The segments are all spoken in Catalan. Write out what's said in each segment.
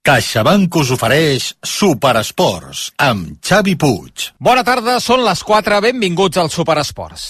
CaixaBank us ofereix Superesports amb Xavi Puig. Bona tarda, són les 4, benvinguts al Superesports.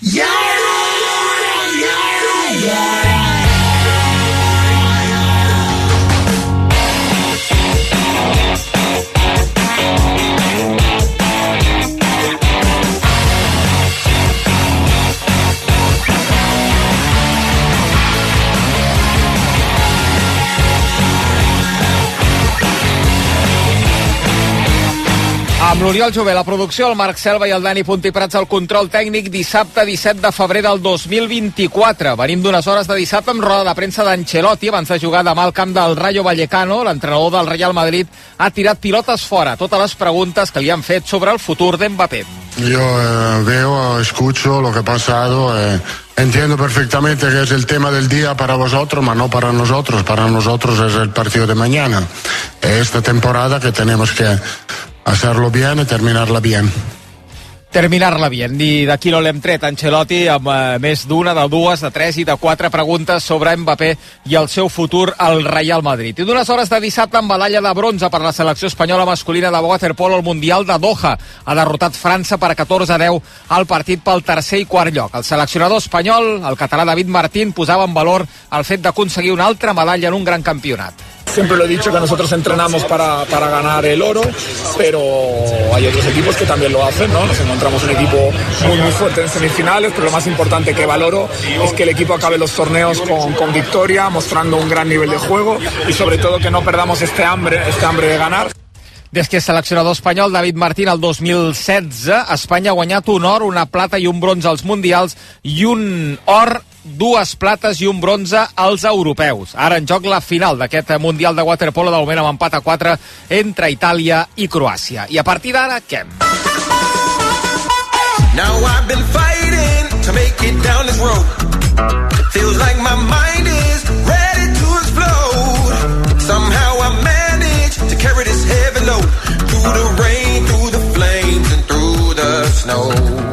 Amb l'Oriol Jové, la producció, el Marc Selva i el Dani Puntiprats al control tècnic, dissabte 17 de febrer del 2024. Venim d'unes hores de dissabte amb roda de premsa d'Ancelotti abans de jugar demà al camp del Rayo Vallecano. L'entrenador del Real Madrid ha tirat pilotes fora totes les preguntes que li han fet sobre el futur d'Mbappé. Yo veo, escucho lo que ha pasado, entiendo perfectamente que es el tema del día para vosotros, pero no para nosotros. Para nosotros es el partido de mañana. Esta temporada que tenemos que hacerlo bien y terminarla bien. Terminar-la bien. I d'aquí no l'hem tret, Ancelotti, amb més d'una, de dues, de tres i de quatre preguntes sobre Mbappé i el seu futur al Real Madrid. I d'unes hores de dissabte amb medalla de bronze per la selecció espanyola masculina de waterpolo al Mundial de Doha. Ha derrotat França per 14-10 al partit pel tercer i quart lloc. El seleccionador espanyol, el català David Martín, posava en valor el fet d'aconseguir una altra medalla en un gran campionat. Siempre lo he dicho que nosotros entrenamos para ganar el oro, pero hay otros equipos que también lo hacen, ¿no? Nos encontramos un equipo muy fuerte en semifinales, pero lo más importante que valoro es que el equipo acabe los torneos con victoria, mostrando un gran nivel de juego y sobre todo que no perdamos este hambre de ganar. Des que és seleccionador espanyol, David Martín, el 2016, Espanya ha guanyat un or, una plata i un bronze als mundials i un or, dues plates i un bronze als europeus. Ara en joc la final d'aquest Mundial de waterpolo, de moment amb empat a 4 entre Itàlia i Croàcia. I a partir d'ara, què? Now I've been fighting to make it down this road. Feels like my mind is ready to explode. Somehow I managed to carry this heavy load through the rain, through the flames and through the snow.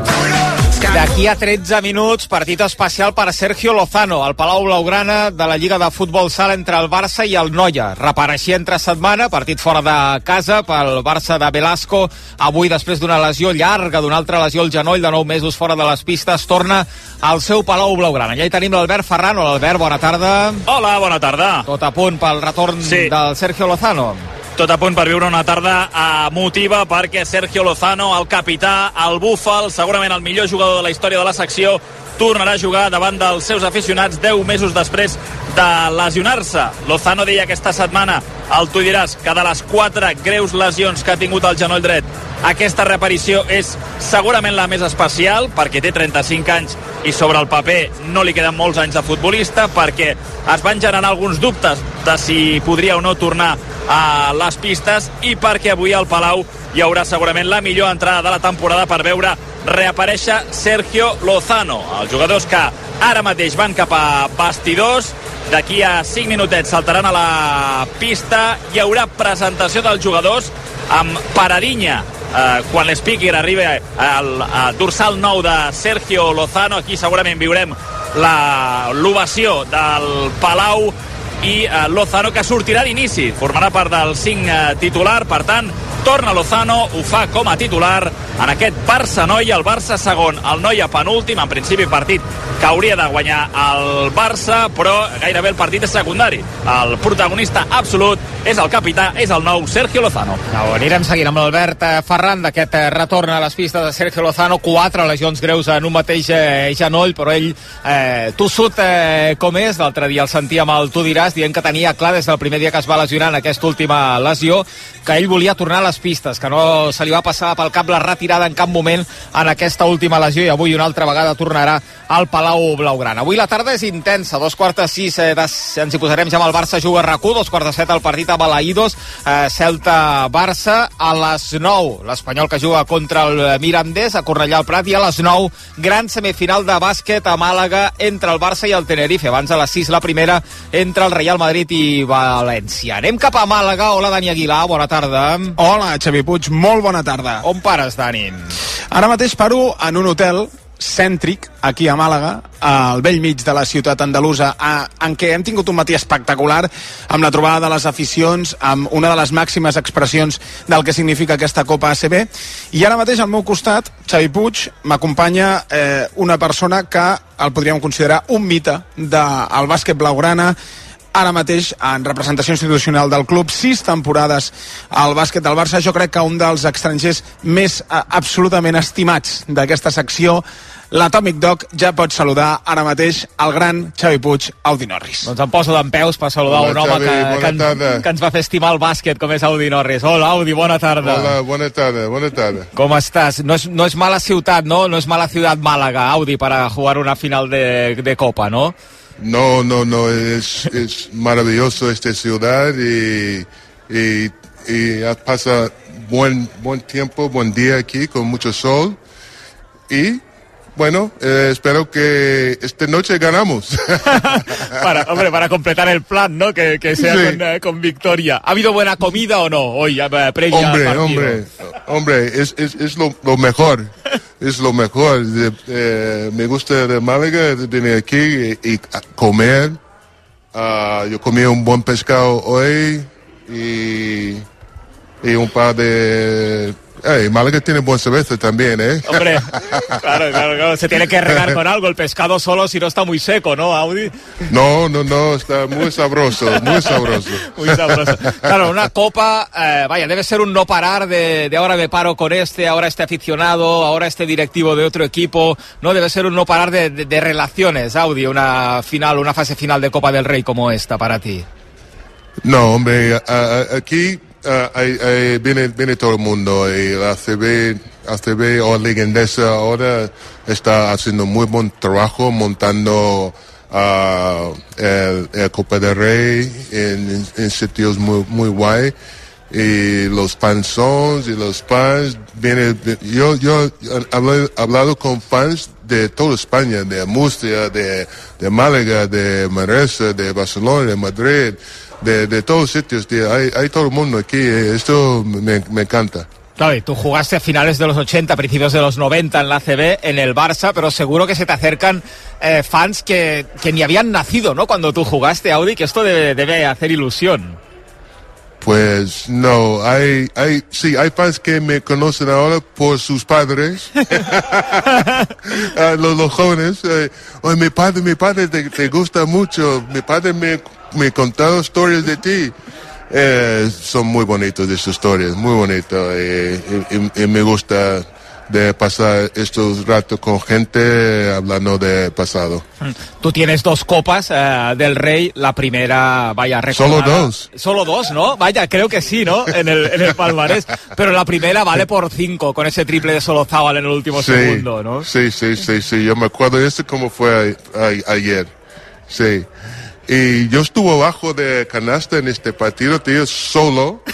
D'aquí a 13 minuts, partit especial per a Sergio Lozano, al Palau Blaugrana de la Lliga de Futbol Sala entre el Barça i el Noia. Repareixia entre setmana, partit fora de casa pel Barça de Velasco. Avui, després d'una lesió llarga, d'una altra lesió al genoll, de 9 mesos fora de les pistes, torna al seu Palau Blaugrana. Allà hi tenim l'Albert Ferran. Hola, Albert, bona tarda. Hola, bona tarda. Tot a punt pel retorn del Sergio Lozano. Tot a punt per viure una tarda emotiva perquè Sergio Lozano, el capità, el búfal, segurament el millor jugador de la història de la secció, tornarà a jugar davant dels seus aficionats 10 mesos després de lesionar-se. Lozano deia aquesta setmana, tu diràs, que de les 4 greus lesions que ha tingut al genoll dret, aquesta reaparició és segurament la més especial, perquè té 35 anys i sobre el paper no li queden molts anys de futbolista, perquè es van generar alguns dubtes de si podria o no tornar a les pistes i perquè avui al Palau hi haurà segurament la millor entrada de la temporada per veure reaparèixer Sergio Lozano. Els jugadors que ara mateix van cap a vestidors, d'aquí a 5 minutets saltaran a la pista, hi haurà presentació dels jugadors amb paradinha quan l'Speaker arriba al dorsal 9 de Sergio Lozano. Aquí segurament viurem l'ovació del Palau i Lozano, que sortirà d'inici, formarà part del 5 titular. Per tant, torna Lozano, ho fa com a titular en aquest Barça-Noia, el Barça segon, el Noia penúltim, en principi partit que hauria de guanyar el Barça, però gairebé el partit és secundari. El protagonista absolut és el capità, és el nou Sergio Lozano. Anirem seguint amb l'Albert Ferran d'aquest retorn a les pistes de Sergio Lozano. 4 lesions greus en un mateix genoll, però ell tossut com és. L'altre dia el sentíem al Tu diràs, dient que tenia clar des del primer dia que es va lesionar en aquesta última lesió que ell volia tornar a les pistes, que no se li va passar pel cap la retirada en cap moment en aquesta última lesió, i avui una altra vegada tornarà al Palau Blaugrana. Avui la tarda és intensa, 5:15 ens hi posarem ja amb el Barça juga RAC1, 5:45 el partit a Balaïdos, Celta-Barça, a les 9 l'Espanyol que juga contra el Mirandés a Cornellà al Prat, i a les 9 gran semifinal de bàsquet a Màlaga entre el Barça i el Tenerife. Abans a les 6 la primera entre el Real Madrid i València. Anem cap a Màlaga. Hola, Dani Aguilar, bona tarda. Hola, Xavi Puig, molt bona tarda. On pares, Dani? Ara mateix paro en un hotel cèntric aquí a Màlaga, al bell mig de la ciutat andalusa, en què hem tingut un matí espectacular amb la trobada de les aficions, amb una de les màximes expressions del que significa aquesta Copa ACB. I ara mateix al meu costat, Xavi Puig, m'acompanya una persona que el podríem considerar un mite del bàsquet blaugrana, ara mateix en representació institucional del club, 6 temporades al bàsquet del Barça. Jo crec que un dels estrangers més absolutament estimats d'aquesta secció, l'Atomic Dog, ja pot saludar ara mateix el gran Xavi Puig, Audi Norris. Doncs em poso dempeus per saludar un home que ens va fer estimar el bàsquet, com és Audi Norris. Hola, Audi, bona tarda. Hola, bona tarda. Com estàs? No es mala ciutat, ¿no? No es mala ciudad Málaga, Audi, para jugar una final de Copa, ¿no? No, es maravilloso esta ciudad y pasa buen tiempo, buen día aquí con mucho sol y bueno, espero que esta noche ganamos. para completar el plan, ¿no? Que sea sí. con victoria. ¿Ha habido buena comida o no hoy, previa al partido? Hombre, es lo mejor. Es lo mejor. Me gusta de Málaga venir aquí y comer. Yo comí un buen pescado hoy y un par de... Málaga tiene buena cerveza también, ¿eh? Hombre, claro. Se tiene que regar con algo. El pescado solo si no está muy seco, ¿no, Audi? No, está muy sabroso, muy sabroso. Muy sabroso. Claro, una copa, debe ser un no parar de ahora me paro con ahora este aficionado, ahora este directivo de otro equipo, ¿no? Debe ser un no parar de relaciones, Audi, una fase final de Copa del Rey como esta para ti. No, hombre, aquí... viene todo el mundo y la ACB o Liga Endesa ahora está haciendo muy buen trabajo montando el Copa del Rey en sitios muy guay y los fans yo he hablado con fans de toda España, de Murcia, de Málaga, de Manresa, de Barcelona, de Madrid, de todos sitios, tío. Hay todo el mundo aquí, esto me encanta. Claro, y tú jugaste a finales de los 80, principios de los 90 en la ACB, en el Barça, pero seguro que se te acercan fans que ni habían nacido, ¿no? Cuando tú jugaste, Audi, que esto debe hacer ilusión. Pues no, hay fans que me conocen ahora por sus padres, los jóvenes. Mi padre te gusta mucho, mi padre me contado historias de ti. Son muy bonitos esas historias, muy bonitos. Y me gusta de pasar estos ratos con gente hablando de pasado. Tú tienes 2 copas del Rey, la primera, recordada. Solo dos, ¿no? Creo que sí, ¿no? En el palmarés. Pero la primera vale por 5, con ese triple de Solozábal en el último segundo, ¿no? Sí, yo me acuerdo de esto como fue ayer. Sí. Y yo estuve abajo de canasta en este partido, tío, solo,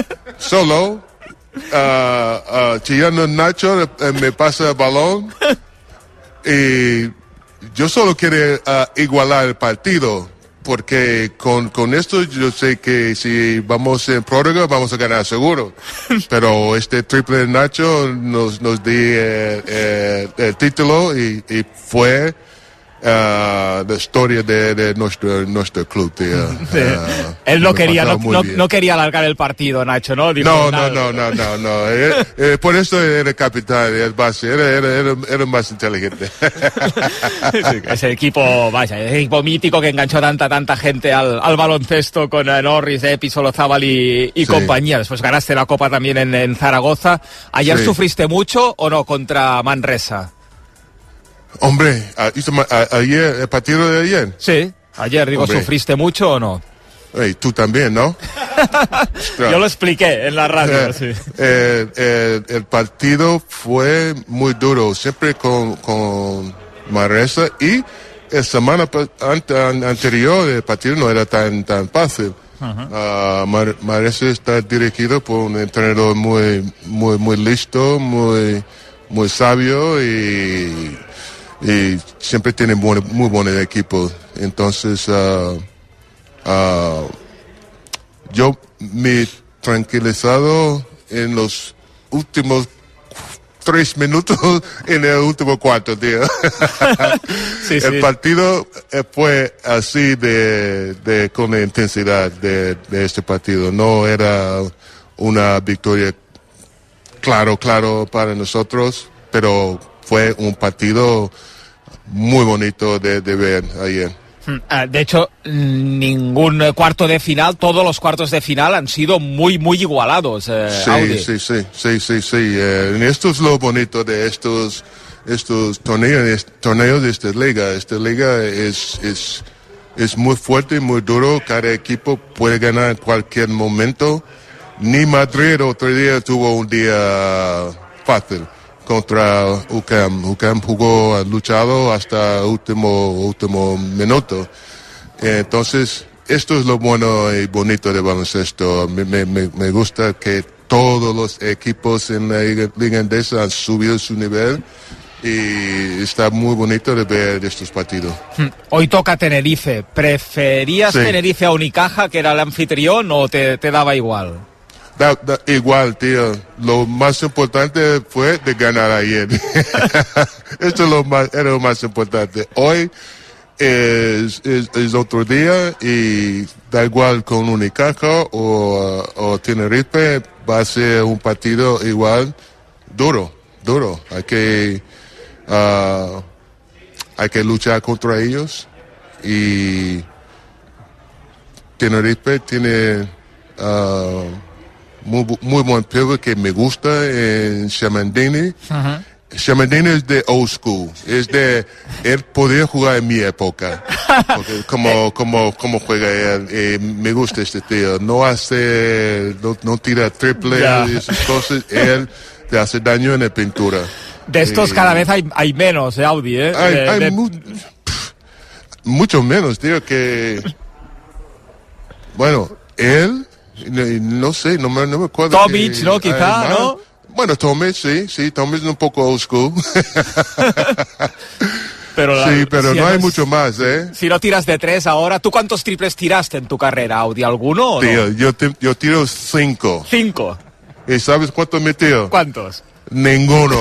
chillando Nacho, me pasa el balón, y yo solo quiero igualar el partido, porque con esto yo sé que si vamos en prórroga vamos a ganar seguro, pero este triple de Nacho nos di el título y fue... la historia de nuestro club, tío. Sí. Él no quería alargar el partido, Nacho, ¿no? Dijo, no. Por eso era capitán, era más inteligente. Sí, ese equipo, ese equipo mítico que enganchó tanta gente al baloncesto con Norris, Epi, Solozábal y compañía. Después ganaste la Copa también en Zaragoza. ¿Ayer sufriste mucho o no contra Manresa? Hombre, ayer, el partido de ayer. Sí, ayer, digo, hombre. ¿Sufriste mucho o no? Hey, tú también, ¿no? Yo lo expliqué en la radio, sí. El partido fue muy duro, siempre con Manresa, y la semana anterior el partido no era tan fácil. Uh-huh. Manresa está dirigido por un entrenador muy listo, muy sabio y siempre tienen muy buenos equipos. Entonces, yo me he tranquilizado en los últimos 3 minutos en el último cuarto, tío. Sí, sí. El partido fue así con la intensidad de este partido. No era una victoria claro para nosotros, pero fue un partido muy bonito de ver ayer. De hecho, ningún cuarto de final, todos los cuartos de final han sido muy igualados. Audi. Sí. Esto es lo bonito de estos torneos de esta liga. Esta liga es muy fuerte y muy duro. Cada equipo puede ganar en cualquier momento. Ni Madrid otro día tuvo un día fácil contra UCAM. UCAM jugó luchado hasta último minuto. Entonces, esto es lo bueno y bonito de baloncesto. Me gusta que todos los equipos en la Liga Endesa han subido su nivel y está muy bonito de ver estos partidos. Hoy toca Tenerife. ¿Preferías Tenerife a Unicaja, que era el anfitrión, o te daba igual? Igual, tío. Lo más importante fue de ganar ayer. Esto era lo más importante. Hoy es otro día y da igual con Unicaja o Tenerife, va a ser un partido igual duro. Hay que luchar contra ellos y Tenerife tiene muy buen pivo que me gusta en Shamandini. Shamandini es de old school, él podía jugar en mi época, porque como juega él, me gusta este tío, no tira triple y esas cosas, él te hace daño en la pintura. De estos cada vez hay menos, Audi, ¿eh? Hay mucho menos, tío, que... Bueno, él... No sé, no me acuerdo. Tomic, ¿no? Quizá, ¿no? Bueno, Tomic, sí, Tomic es un poco old school. Pero sí, pero no hay mucho más, ¿eh? Si no tiras de 3 ahora, ¿tú cuántos triples tiraste en tu carrera, Audi? ¿Alguno o tío, no? yo tiro 5. 5. ¿Y sabes cuántos me tiro? ¿Cuántos? Ninguno.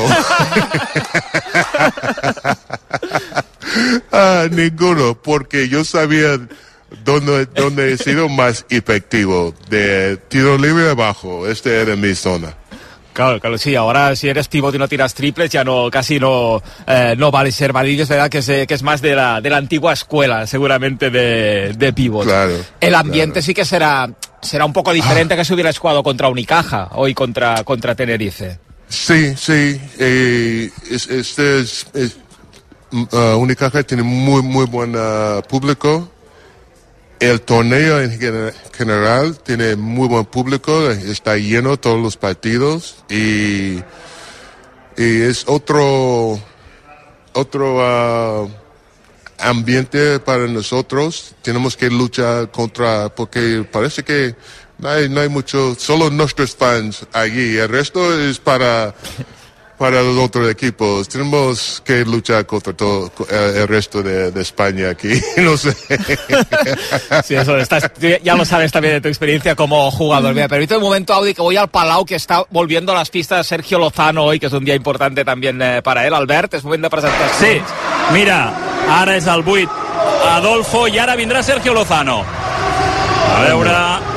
Ninguno, porque yo sabía donde he sido más efectivo, de tiro libre abajo. Era mi zona. Claro, sí, ahora si eres pívot y no tiras triples ya casi no vale ser Madrid. Es verdad que es más de la antigua escuela, seguramente, de pívot. Claro. El ambiente sí que será un poco diferente que si hubieras jugado contra Unicaja hoy contra Tenerife. Sí. Unicaja tiene muy buen público. El torneo en general tiene muy buen público, está lleno todos los partidos y es otro ambiente para nosotros. Tenemos que luchar porque parece que no hay mucho, solo nuestros fans allí, el resto es para los otros equipos. Tenemos que luchar contra todo el resto de España aquí, no sé. Sí, eso ya lo sabes también de tu experiencia como jugador. Me permite un momento, Audi, que voy al Palau, que está volviendo a las pistas Sergio Lozano hoy, que és un dia important també para él. Albert, és moment de presentar. Sí, mira, ara és el 8 Adolfo i ara vindrà Sergio Lozano. A veure...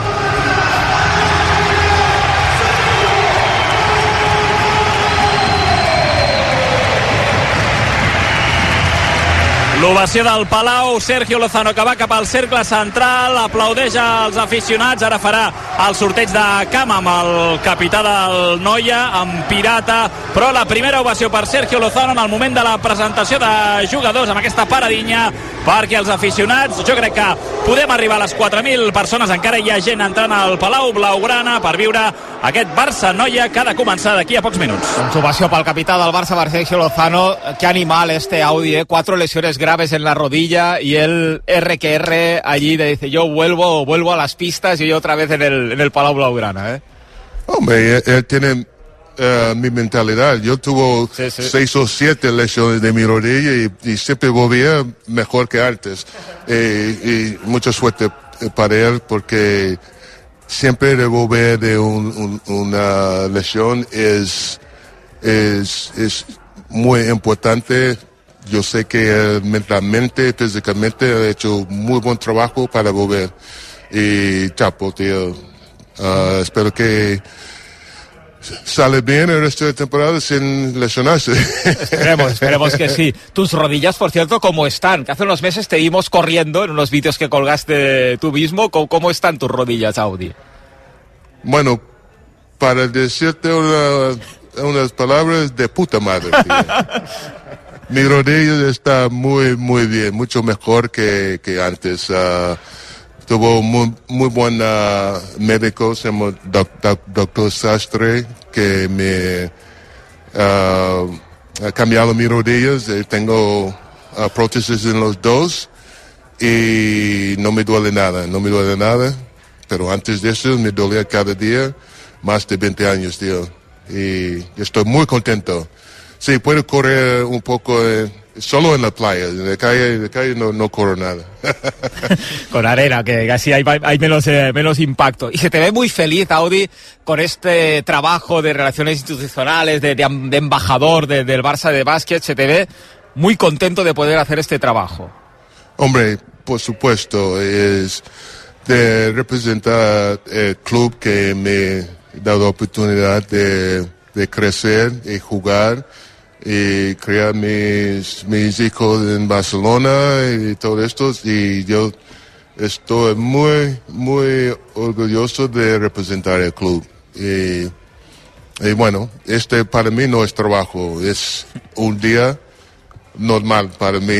L'ovació del Palau, Sergio Lozano, que va cap al cercle central, aplaudeix als aficionats, ara farà el sorteig de camp amb el capità del Noia, amb Pirata, però la primera ovació per Sergio Lozano en el moment de la presentació de jugadors, amb aquesta paradinya, perquè els aficionats, jo crec que podem arribar a les 4.000 persones, encara hi ha gent entrant al Palau Blaugrana per viure aquest Barça-Noia que ha de començar d'aquí a pocs minuts. Doncs ovació pel capità del Barça, Sergio Lozano. Qué animal este Audi, 4 lesiones graves en la rodilla y el R allí dice yo vuelvo a las pistas y yo otra vez en el Palau Blaugrana. Hombre, él tiene mi mentalidad. Yo tuve 6 o 7 lesiones de mi rodilla y siempre volvía mejor que antes. Y mucha suerte para él porque siempre de volver de una lesión es es muy importante. Yo sé que mentalmente, físicamente ha hecho muy buen trabajo para volver. Y chapo, tío. Espero que sale bien el resto de temporada sin lesionarse. Esperemos que sí. Tus rodillas, por cierto, ¿cómo están? Que hace unos meses te vimos corriendo en unos vídeos que colgaste tú mismo. ¿Cómo están tus rodillas, Audi? Bueno, para decirte unas palabras de puta madre, tío. Mi rodilla está muy, muy bien, mucho mejor que antes. Tuvo muy buen médico, se llama Dr. Sastre, que me ha cambiado mis rodillas. Tengo prótesis en los dos y no me duele nada. Pero antes de eso me dolía cada día, más de 20 años, tío. Y estoy muy contento. Sí, puedo correr un poco solo en la playa. En la calle no corro nada. Con arena, que así hay menos impacto. Y se te ve muy feliz, Audi, con este trabajo de relaciones institucionales, de embajador del Barça de básquet. Se te ve muy contento de poder hacer este trabajo. Hombre, por supuesto, es de representar el club que me ha dado oportunidad de crecer y jugar y criar mis hijos en Barcelona y todo esto, y yo estoy muy, muy orgulloso de representar el club. Y bueno, para mí no es trabajo, es un día normal para mí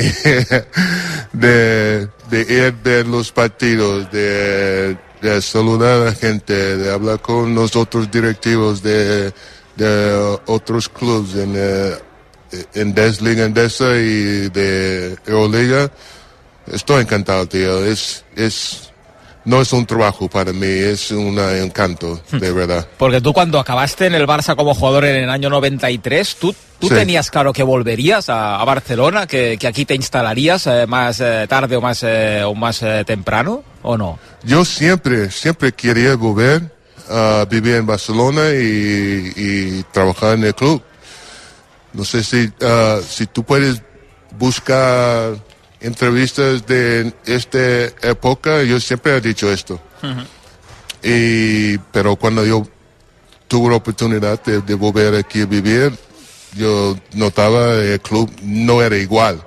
de ir de los partidos, de saludar a la gente, de hablar con los otros directivos de otros clubes en Desliga, Endesa y de Euroliga. Estoy encantado, tío. No es un trabajo para mí, es un encanto, de verdad. Porque tú cuando acabaste en el Barça como jugador en el año 93, ¿tú sí tenías claro que volverías a Barcelona, que aquí te instalarías más tarde o más temprano, o no? Yo siempre quería volver a vivir en Barcelona y trabajar en el club. No sé si tú puedes buscar entrevistas de esta época, yo siempre he dicho esto. Uh-huh. Pero cuando yo tuve la oportunidad de volver aquí a vivir, yo notaba el club no era igual.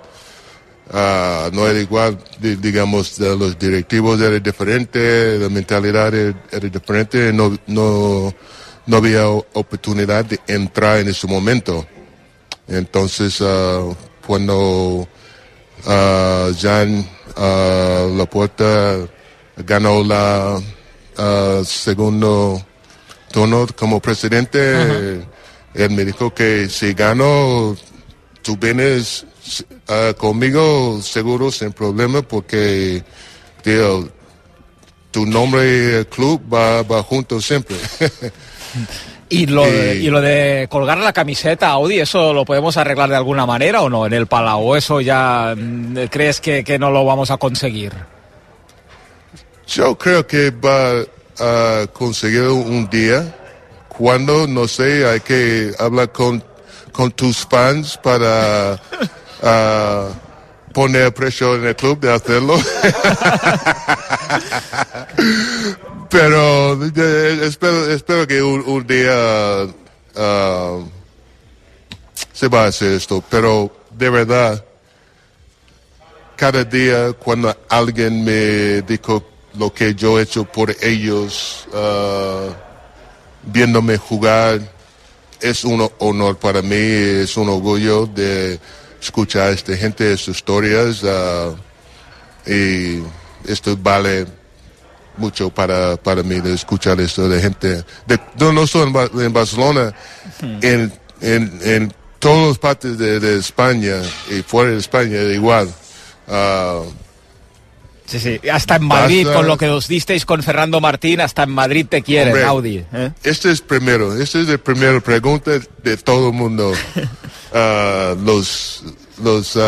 Digamos, los directivos eran diferentes, la mentalidad era diferente, no había oportunidad de entrar en ese momento. Entonces, cuando Jean Laporta ganó la segundo turno como presidente, uh-huh, él me dijo que si gano, tú vienes conmigo seguro, sin problema, porque tío, tu nombre y el club va juntos siempre. ¿Y lo de colgar la camiseta, Audi, eso lo podemos arreglar de alguna manera o no en el Palau? ¿O eso ya crees que no lo vamos a conseguir? Yo creo que va a conseguir un día. Cuando, no sé, hay que hablar con tus fans para poner presión en el club de hacerlo. Pero espero que un día se va a hacer esto. Pero de verdad, cada día cuando alguien me dijo lo que yo he hecho por ellos, viéndome jugar, es un honor para mí, es un orgullo de escuchar a esta gente, sus historias, y esto vale mucho para mí de escuchar esto de gente, no solo en Barcelona, en todas las partes de España y fuera de España igual. Sí, hasta en Madrid, con lo que os disteis con Fernando Martín, hasta en Madrid te quieren, hombre, Audi. Esta es la primera pregunta de todo el mundo. Los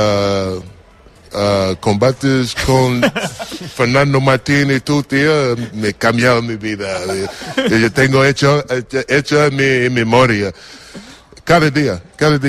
combates con Fernando Martín y tú, tío, me cambiaron mi vida. Yo tengo hecho en mi memoria. cada día.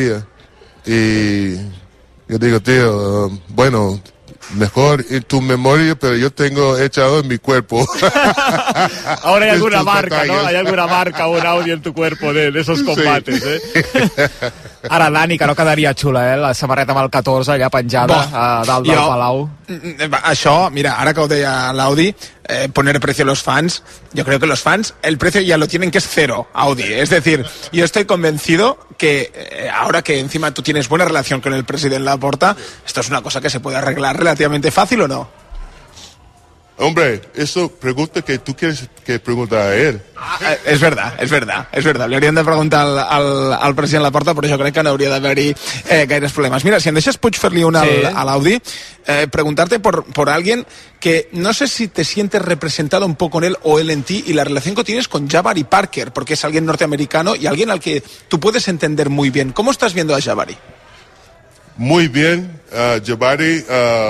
Y yo digo, tío, bueno, mejor en tu memoria, pero yo tengo echado en mi cuerpo. Ahora hay alguna marca, ¿no? Hay alguna marca o un audio en tu cuerpo de esos combates, Ara, Dani, que no quedaria xula, la samarreta amb el 14 allà penjada a dalt del Palau. Això, mira, ara que ho deia l'Audi, poner precio a los fans, yo creo que los fans, el precio ya lo tienen, que es cero, Audi. Es decir, yo estoy convencido que ahora que encima tú tienes buena relación con el presidente Laporta, esto es una cosa que se puede arreglar relativamente fácil, ¿o no? Hombre, eso pregunta que tú quieres que preguntar a él. És verdad. Li hauríem de preguntar al president Laporta, però jo crec que no hauria d'haver-hi gaires problemes. Mira, si em deixes, puig fer-li una a l'Audi, preguntarte por alguien que no sé si te sientes representado un poco en él o él en ti, y la relación que tienes con Jabari Parker, porque es alguien norteamericano y alguien al que tú puedes entender muy bien. ¿Cómo estás viendo a Jabari? Muy bien. Jabari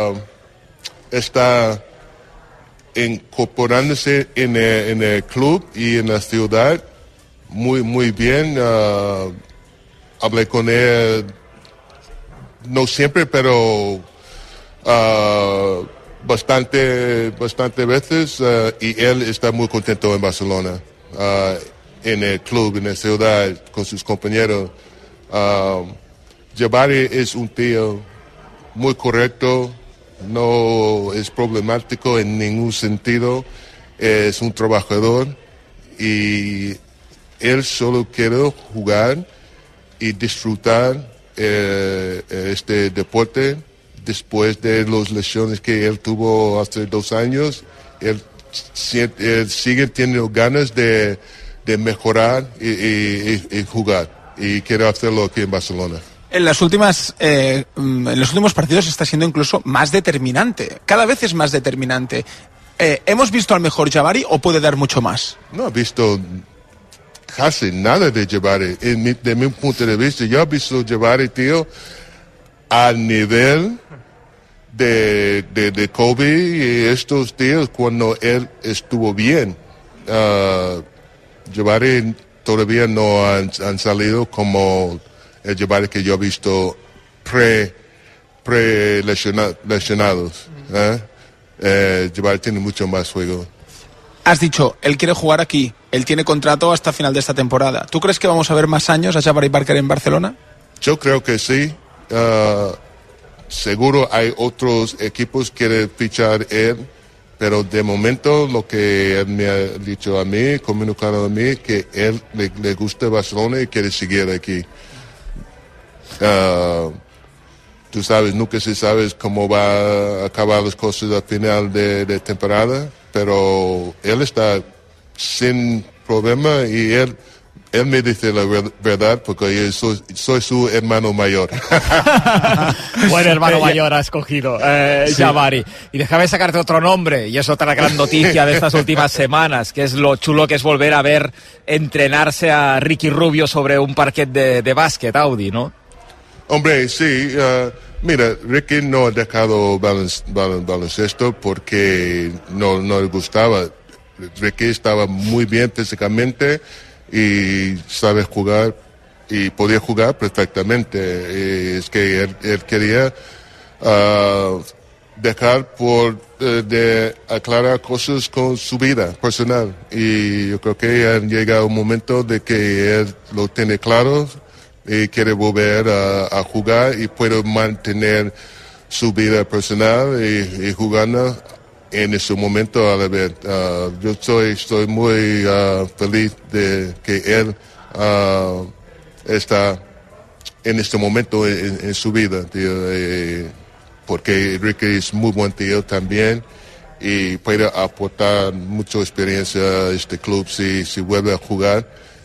está incorporándose en el club y en la ciudad muy bien. Hablé con él, no siempre, pero bastante veces, y él está muy contento en Barcelona, en el club, en la ciudad, con sus compañeros. Jabari es un tío muy correcto, no es problemático en ningún sentido, es un trabajador y él solo quiere jugar y disfrutar este deporte. Después de las lesiones que él tuvo hace 2 años, él sigue teniendo ganas de mejorar y jugar, y quiere hacerlo aquí en Barcelona. En los últimos partidos está siendo incluso más determinante. Cada vez es más determinante. ¿Hemos visto al mejor Jabari o puede dar mucho más? No he visto casi nada de Jabari. De mi punto de vista, yo he visto Jabari, tío, al nivel de Kobe y estos tíos cuando él estuvo bien. Jabari todavía no han salido como el Jabari que yo he visto lesionados. Jabari tiene mucho más juego. Has dicho, él quiere jugar aquí, él tiene contrato hasta final de esta temporada. ¿Tú crees que vamos a ver más años a Jabari Parker en Barcelona? Yo creo que sí. Seguro hay otros equipos que quieren fichar él, pero de momento lo que él me ha dicho a mí, comunicado a mí, que él le gusta Barcelona y quiere seguir aquí. Tú sabes, nunca se sabe cómo va a acabar las cosas al final de temporada, pero él está sin problema y él me dice la verdad porque yo soy su hermano mayor. Buen hermano mayor ha escogido Jabari. Y déjame sacarte otro nombre, y es otra gran noticia de estas últimas semanas, que es lo chulo que es volver a ver entrenarse a Ricky Rubio sobre un parquet de básquet, Audi, ¿no? Hombre, sí. Mira, Ricky no ha dejado baloncesto porque no le gustaba. Ricky estaba muy bien físicamente y sabe jugar y podía jugar perfectamente. Y es que él quería dejar de aclarar cosas con su vida personal. Y yo creo que ha llegado un momento de que él lo tiene claro y quiere volver a jugar y puede mantener su vida personal y jugando en ese momento a la vez. Yo estoy muy feliz de que él está en este momento en su vida, tío, porque Ricky es muy buen tío también y puede aportar mucha experiencia a este club si vuelve a jugar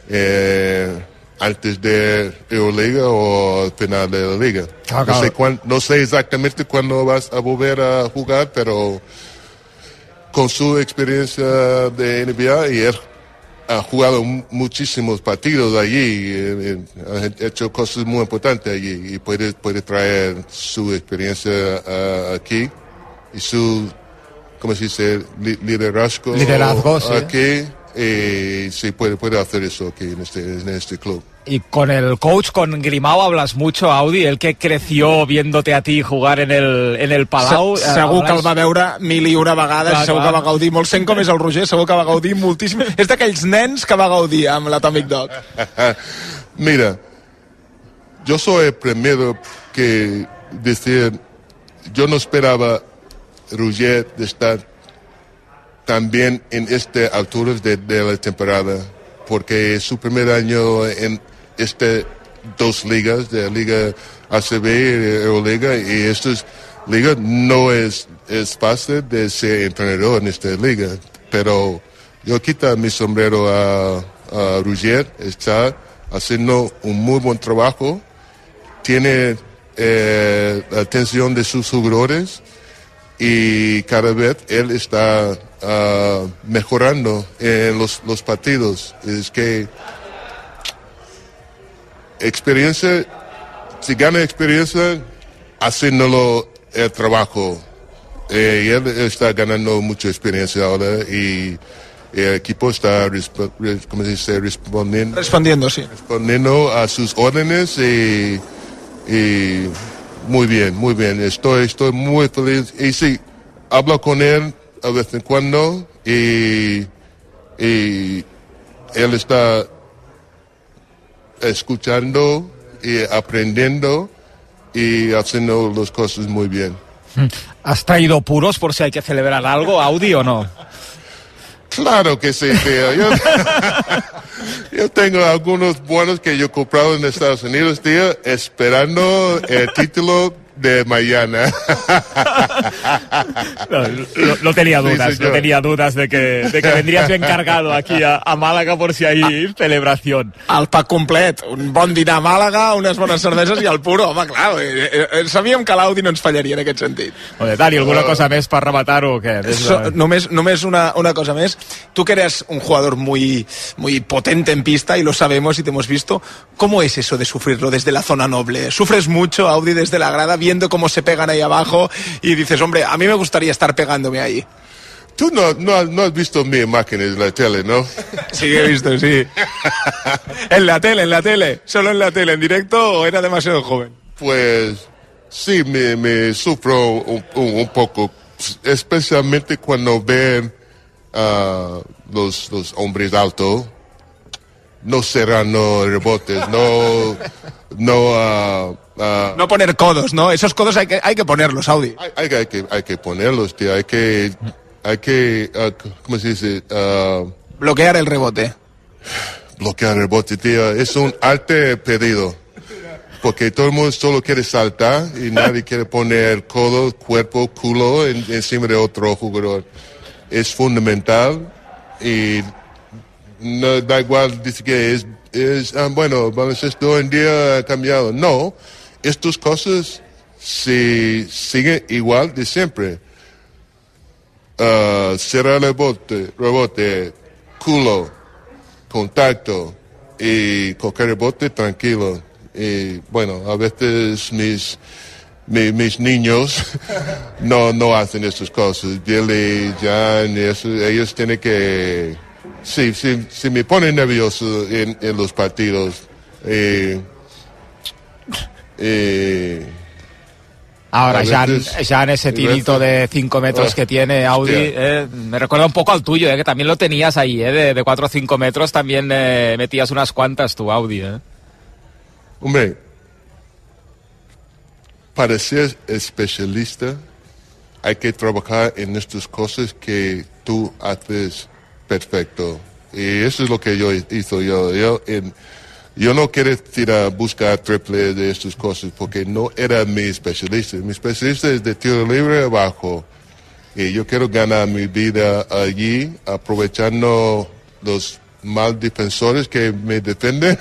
antes de Euroliga o al final de la liga. No sé exactamente cuándo vas a volver a jugar, pero con su experiencia de NBA, y él ha jugado muchísimos partidos allí, ha hecho cosas muy importantes allí y puede traer su experiencia aquí y su, ¿cómo se dice? Liderazgo sí. aquí. sí puede hacer eso aquí en este club. Y con el coach, con Grimau, hablas mucho, Audi, el que creció viéndote a ti jugar en el Palau. Segur que el va veure 1001 vegades, segur que va gaudir molt, sent com és el Roger, segur que va gaudir moltíssim. És d'aquells nens que va gaudir amb l'Atomic Dog. Mira, yo soy el primero que decir, yo no esperaba Roger de estar tan bien en esta altura de la temporada, porque es su primer año en dos ligas, de Liga ACB y Euroliga, y esta liga no es fácil de ser entrenador en esta liga, pero yo quito mi sombrero a Roger, está haciendo un muy buen trabajo, tiene la atención de sus jugadores y cada vez él está mejorando en los partidos. Es que gana experiencia haciéndolo el trabajo. Y él está ganando mucha experiencia ahora y el equipo está respondiendo a sus órdenes y muy bien. Estoy muy feliz. Y sí, hablo con él a vez en cuando y él está escuchando y aprendiendo y haciendo las cosas muy bien. ¿Has traído puros por si hay que celebrar algo, Audi, o no? Claro que sí, tío. Yo tengo algunos buenos que yo he comprado en Estados Unidos, tío, esperando el título de mañana. No tenía dudas, sí, no tenía dudas de que vendrías bien cargado aquí a Màlaga por si hay celebración. El pack complet, un bon dinar a Màlaga, unes bones cerveses i el puro, home, clar, sabíem que l'Audi no ens fallaria en aquest sentit. Dani, ¿alguna cosa més per rematar-ho o què? Només una cosa més. Tú que eres un jugador muy potente en pista y lo sabemos y te hemos visto, ¿cómo es eso de sufrirlo desde la zona noble? ¿Sufres mucho, Audi, desde la grada, viendo cómo se pegan ahí abajo y dices, hombre, a mí me gustaría estar pegándome ahí? Tú no has visto mi imagen en la tele, ¿no? Sí, he visto, sí. En la tele, solo en la tele, ¿en directo o era demasiado joven? Pues sí, me sufro un poco, especialmente cuando ven los hombres altos no cerrando rebotes, no poner codos, ¿no? Esos codos hay que ponerlos, Audi. Hay que ponerlos, tío. Hay que ¿cómo se dice? Bloquear el rebote. Bloquear el rebote, tío. Es un arte perdido. Porque todo el mundo solo quiere saltar y nadie quiere poner codo, cuerpo, culo encima de otro jugador. Es fundamental y no da igual, dice que bueno, baloncesto hoy en día ha cambiado. No, estas cosas se siguen igual de siempre. Cerrar el rebote, culo, contacto y coger rebote tranquilo. Y bueno, a veces mis niños no hacen estas cosas. Billy, Jan, ellos tienen que... Sí, me pone nervioso en los partidos. Ahora, Jan, ese tirito de 5 metros que tiene Audi, me recuerda un poco al tuyo, que también lo tenías ahí, de 4 o 5 metros, también metías unas cuantas tú, Audi. Hombre, para ser especialista hay que trabajar en estas cosas que tú haces perfecto. Y eso es lo que yo hizo. Yo no quiero buscar triple de estas cosas porque no era mi especialista. Mi especialista es de tiro libre abajo. Y yo quiero ganar mi vida allí, aprovechando los mal defensores que me defienden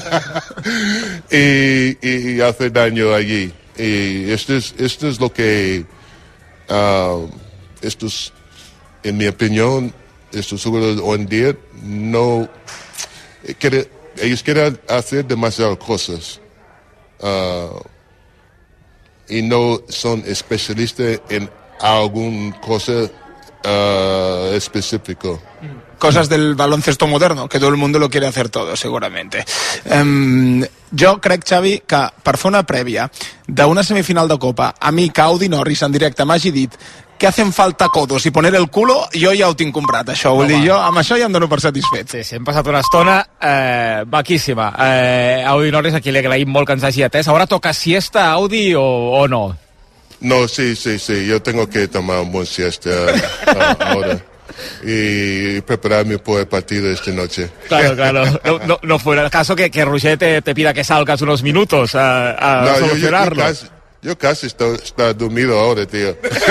y hacer daño allí. Y esto es lo que, en mi opinión, estos jugadores hoy en día ellos quieren hacer demasiadas cosas y no son especialistas en alguna cosa específico. cosas del baloncesto moderno, que todo el mundo lo quiere hacer todo, seguramente. Jo crec, Xavi, que per fer una prèvia d'una semifinal de Copa, a mi que Audi Norris en directe m'hagi dit que hacen falta codos i poner el culo, jo ja ho tinc comprat, això. Vull dir, jo amb això ja em dono per satisfet. Sí, hem passat una estona maquíssima. Audi Norris, aquí li agraïm molt que ens hagi atès. Ahora toca siesta, Audi, o no? No, sí, yo tengo que tomar un buen siesta ahora y prepararme por el partido esta noche. Claro. No fuera el caso que Roger te pida que salgas unos minutos a solucionarlo. Yo casi está dormido ahora, tío.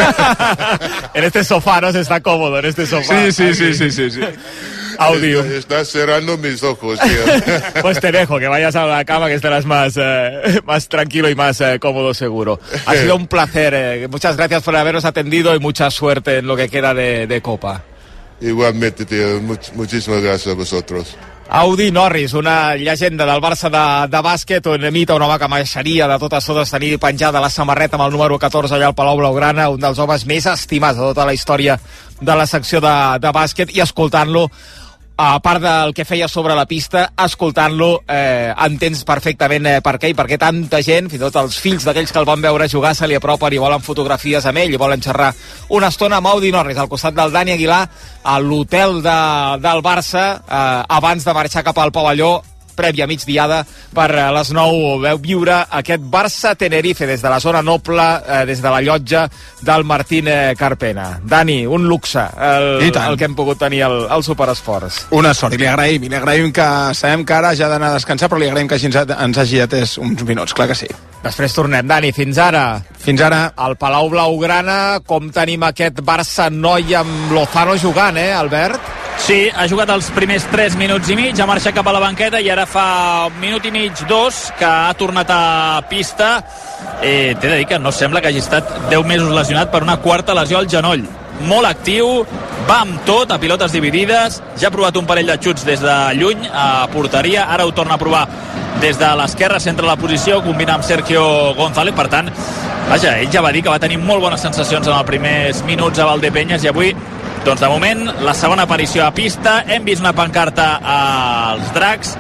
En este sofá, ¿no? Se está cómodo, en este sofá. Sí. Audio. Está cerrando mis ojos, tío. Pues te dejo, que vayas a la cama, que estarás más tranquilo y más cómodo seguro. Ha sido un placer. Muchas gracias por habernos atendido y mucha suerte en lo que queda de Copa. Igualmente, tío. Muchísimas gracias a vosotros. Audi Norris, una llegenda del Barça de bàsquet, on imita una vaca maixeria de totes tenir penjada la samarreta amb el número 14 allà al Palau Blaugrana, un dels homes més estimats de tota la història de la secció de bàsquet, i escoltant-lo, a part del que feia sobre la pista, escoltant-lo entens perfectament per què i per què tanta gent, fins i tot els fills d'aquells que el van veure jugar, se li apropen i volen fotografies amb ell i volen xerrar una estona amb Audi Norris al costat del Dani Aguilar a l'hotel del Barça abans de marxar cap al pavelló prèvia migdiada per les 9 veu viure aquest Barça-Tenerife des de la zona noble, des de la llotja del Martín Carpena. Dani, un luxe el que hem pogut tenir al Superesports. Una sort, i li agraïm que sabem que ara ja ha d'anar a descansar, però li agraïm que ens hagi atès uns minuts, clar que sí. Després tornem, Dani, fins ara. Fins ara. Al Palau Blaugrana, com tenim aquest Barça-Noi amb Lozano jugant, Albert? Sí, ha jugat els primers 3 minuts i mig, ha marxat cap a la banqueta i ara fa 1 minut i mig, 2, que ha tornat a pista. T'he de dir que no sembla que hagi estat 10 mesos lesionat per una quarta lesió al genoll. Molt actiu, va amb tot, a pilotes dividides, ja ha provat un parell de xuts des de lluny a porteria, ara ho torna a provar des de l'esquerra, centra la posició, combina amb Sergio González, per tant, vaja, ell ja va dir que va tenir molt bones sensacions en els primers minuts a Valdepeñas i avui, doncs de moment, la segona aparició a pista, hem vist una pancarta als Dracs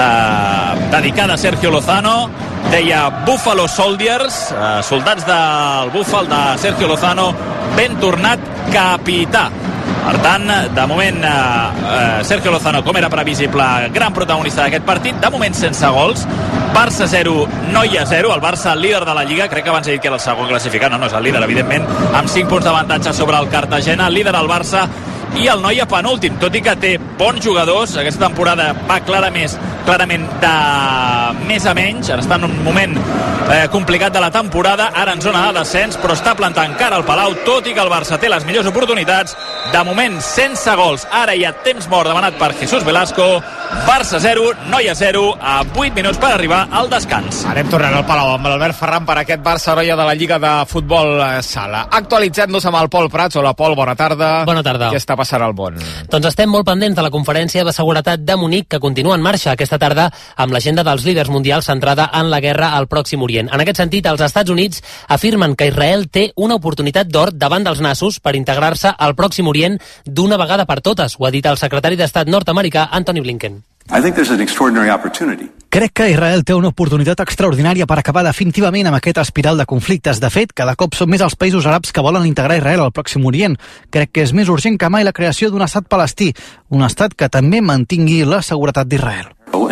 dedicada a Sergio Lozano, deia Buffalo Soldiers, soldats del Búfal de Sergio Lozano, ben tornat capità. Per tant, de moment, Sergio Lozano, com era previsible, gran protagonista d'aquest partit, de moment sense gols, Barça 0, Noia 0, el Barça líder de la Lliga, crec que abans he dit que era el segon classificat, no és el líder, evidentment, amb 5 punts d'avantatge sobre el Cartagena, líder el Barça, i el Noia penúltim, tot i que té bons jugadors, aquesta temporada va clarament de més a menys, ara està en un moment complicat de la temporada, ara en zona de descens, però està plantant cara al Palau, tot i que el Barça té les millors oportunitats, de moment sense gols, ara hi ha temps mort demanat per Jesús Velasco, Barça 0, Noia 0, a 8 minuts per arribar al descans. Anem tornant al Palau amb l'Albert Ferran per aquest Barça-Noia de la Lliga de Futbol Sala. Actualitzant-nos amb el Pol Prats. Hola, Pol, bona tarda. Bona tarda. Què està passant al món? Doncs estem molt pendents de la conferència de seguretat de Munic, que continua en marxa aquesta tarda amb l'agenda dels líders mundials centrada en la guerra al Pròxim Orient. En aquest sentit, els Estats Units afirmen que Israel té una oportunitat d'or davant dels nassos per integrar-se al Pròxim Orient d'una vegada per totes. Ho ha dit el secretari d'Estat nord-americà, Antony Blinken. Crec que Israel té una oportunitat extraordinària per acabar definitivament amb aquesta espiral de conflictes. De fet, cada cop són més els països àrabs que volen integrar Israel al Pròxim Orient. Crec que és més urgent que mai la creació d'un estat palestí, un estat que també mantingui la seguretat d'Israel.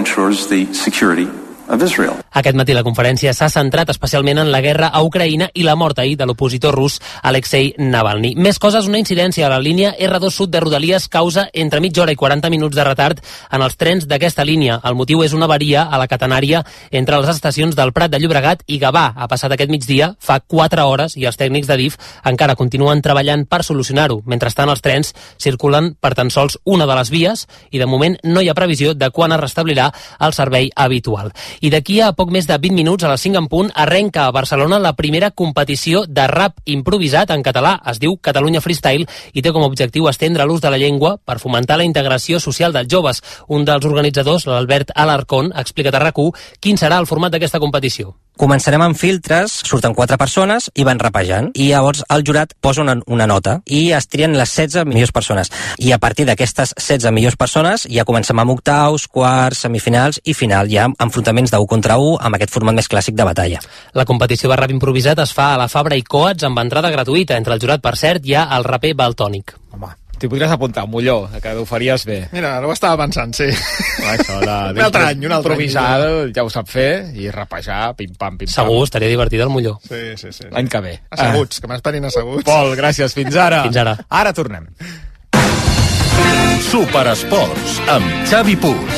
Aquest matí la conferència s'ha centrat especialment en la guerra a Ucraïna i la mort ahir de l'opositor rus Alexei Navalny. Més coses, una incidència a la línia R2 Sud de Rodalies causa entre mitja hora i 40 minuts de retard en els trens d'aquesta línia. El motiu és una avaria a la catenària entre les estacions del Prat de Llobregat i Gavà. Ha passat aquest migdia fa 4 hores i els tècnics de DIF encara continuen treballant per solucionar-ho. Mentrestant, els trens circulen per tan sols una de les vies i de moment no hi ha previsió de quan es restablirà el servei habitual. I d'aquí a poc més de 20 minuts, a les 5 en punt, arrenca a Barcelona la primera competició de rap improvisat en català. Es diu Catalunya Freestyle i té com a objectiu estendre l'ús de la llengua per fomentar la integració social dels joves. Un dels organitzadors, l'Albert Alarcón, ha explicat a RAC1 quin serà el format d'aquesta competició. Començarem amb filtres, surten 4 persones i van rapejant, i llavors el jurat posa una nota i es trien les 16 millors persones, i a partir d'aquestes 16 millors persones ja comencem amb octaus, quarts, semifinals i final, ja enfrontaments d'1 contra 1 amb aquest format més clàssic de batalla. La competició de rap improvisat es fa a la Fabra i Coats amb entrada gratuïta. Entre el jurat, per cert, hi ha el raper Valtònic. Home, t'hi podries apuntar, Molló, que ho faries bé. Mira, ara ho estava pensant, sí. Això un altre any. Improvisar, ja ho sap fer, i rapejar, pim-pam, pim-pam. Segur, estaria divertit el Molló. Sí. L'any que ve. Asseguts, que m'esperin asseguts. Pol, gràcies, fins ara. Fins ara. Ara tornem. Superesports, amb Xavi Puig.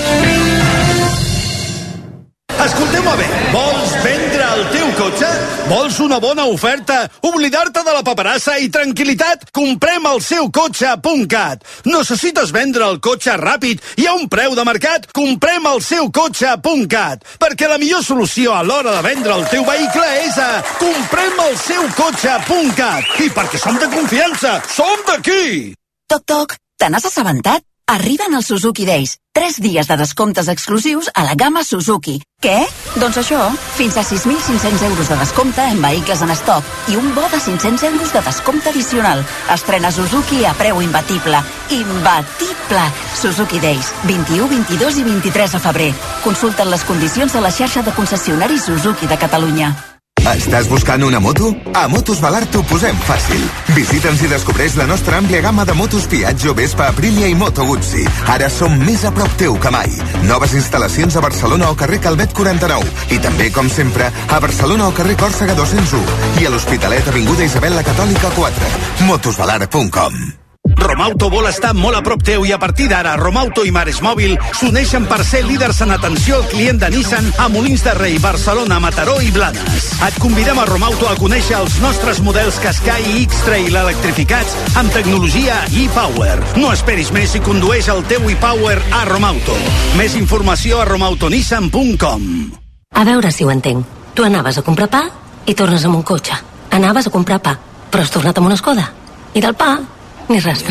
Escolteu-me bé, vols vendre el teu cotxe? Vols una bona oferta? Oblidar-te de la paperassa i tranquil·litat? Comprem el seukotxe.cat. Necessites vendre el cotxe ràpid i a un preu de mercat? Comprem el seukotxe.cat. Perquè la millor solució a l'hora de vendre el teu vehicle és a comprem-el-seu-cotxe.cat. I perquè som de confiança, som d'aquí! Toc, toc, te n'has assabentat? Arriben els Suzuki Days. 3 dies de descomptes exclusius a la gamma Suzuki. Què? Doncs això, fins a 6.500 euros de descompte en vehicles en estoc i un bo de 500 euros de descompte addicional. Estrena Suzuki a preu imbatible. Imbatible! Suzuki Days, 21, 22 i 23 de febrer. Consulta'n les condicions a la xarxa de concessionaris Suzuki de Catalunya. Estàs buscant una moto? A Motos Balart t'ho posem fàcil. Visita'ns i descobreix la nostra àmplia gamma de motos Piaggio, Vespa, Aprilia i Moto Guzzi. Ara som més a prop teu que mai. Noves instal·lacions a Barcelona o carrer Calvet 49. I també, com sempre, a Barcelona o carrer Còrsega 201. I a l'Hospitalet, avinguda Isabel la Catòlica 4. Motosbalart.com. Romauto vol estar molt a prop teu i a partir d'ara Romauto i Mares Mòbil s'uneixen per ser líders en atenció al client de Nissan a Molins de Rei, Barcelona, Mataró i Blanes. Et convidem a Romauto a conèixer els nostres models Qashqai i X-Trail electrificats amb tecnologia e-Power. No esperis més i condueix el teu e-Power a Romauto. Més informació a romautonissan.com. A veure si ho entenc. Tu anaves a comprar pa i tornes amb un cotxe. Anaves a comprar pa, però has tornat amb una Skoda. I del pa, ni rastre.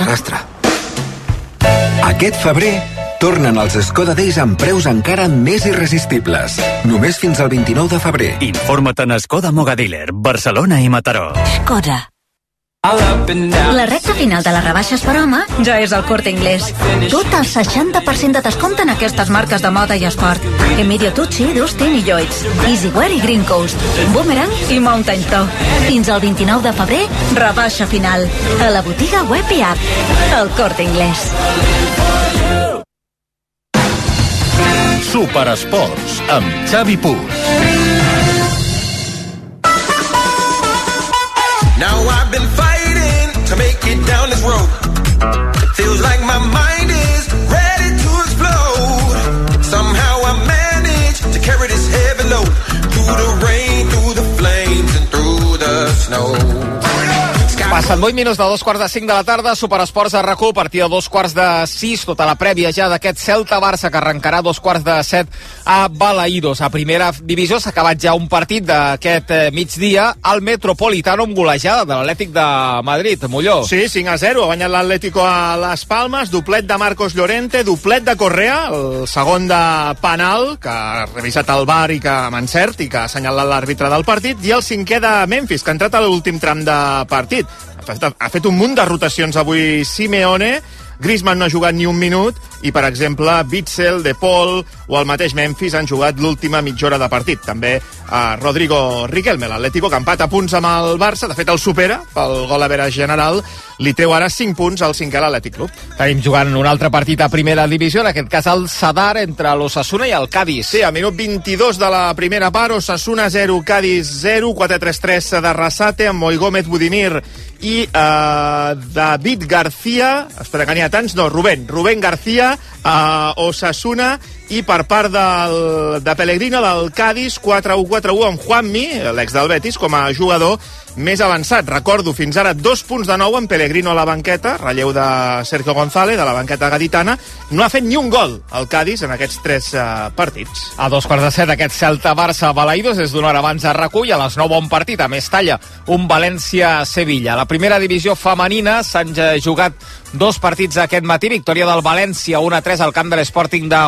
Aquest febrer tornen els Skoda Days amb preus encara més irresistibles. Només fins al 29 de febrer. Informa't en Skoda Mogadealer, Barcelona i Mataró. Skoda. La recta final de les rebaixes per home ja és al Corte Inglés. Tot el 60% de descompte en aquestes marques de moda i esport. Emilio Tucci, Dustin i Lloyds, Easywear i Green Coast, Boomerang i Mountain Pro. Fins al 29 de febrer, rebaixa final. A la botiga web i app. El Corte Inglés. Superesports, amb Xavi Puig. Now I've been fighting to make it down this road. Feels like my mind is ready to explode. Somehow I managed to carry this heavy load through the rain, through the flames and through the snow. Passen 8 minuts de 2:45 de la tarda, Superesports a RAC1, partida 2:45, tota la prèvia ja d'aquest Celta-Barça que arrencarà 2:45 a Balaïdos. A primera divisió s'ha acabat ja un partit d'aquest migdia al Metropolitano amb golejada de l'Atlètic de Madrid. Molló. Sí, 5-0, ha guanyat l'Atlético a Las Palmas, doblet de Marcos Llorente, doblet de Correa, el segon de penal, que ha revisat el VAR i que amb encert i que ha assenyalat l'àrbitre del partit, i el cinquè de Memphis, que ha entrat a l'últim tram de partit. Ha fet un munt de rotacions avui Simeone. Griezmann no ha jugat ni un minut i, per exemple, Witsel, De Paul o el mateix Memphis han jugat l'última mitja hora de partit. També Rodrigo Riquelme, l'Atlético, que empata punts amb el Barça, de fet el supera pel gol a vera general, li treu ara 5 punts al cinquè a l'Atlètic Club. Tenim jugant un altre partit a primera divisió, en aquest cas el Sadar entre l'Osasuna i el Cádiz. Sí, a minut 22 de la primera part, Osasuna 0, Cádiz 0, 4-3-3 de Arrasate amb Moi Gómez, Budimir i David García, espera que n'hi ha tants, no, Rubén García, Osasuna, i per part de Pellegrino del Cádiz 4-1 amb Juanmi, l'ex del Betis, com a jugador més avançat. Recordo, fins ara 2 punts de nou en Pellegrino a la banqueta, relleu de Sergio González, de la banqueta gaditana. No ha fet ni un gol el Cádiz en aquests 3 partits. A 2:45 aquest Celta-Barça a Balaïdos és d'una hora abans a RAC1 i a les 9 bon partit, a Mestalla, un València-Sevilla. A la primera divisió femenina s'han jugat 2 partits aquest matí, victòria del València 1-3 al camp de l'Sporting de Huelva i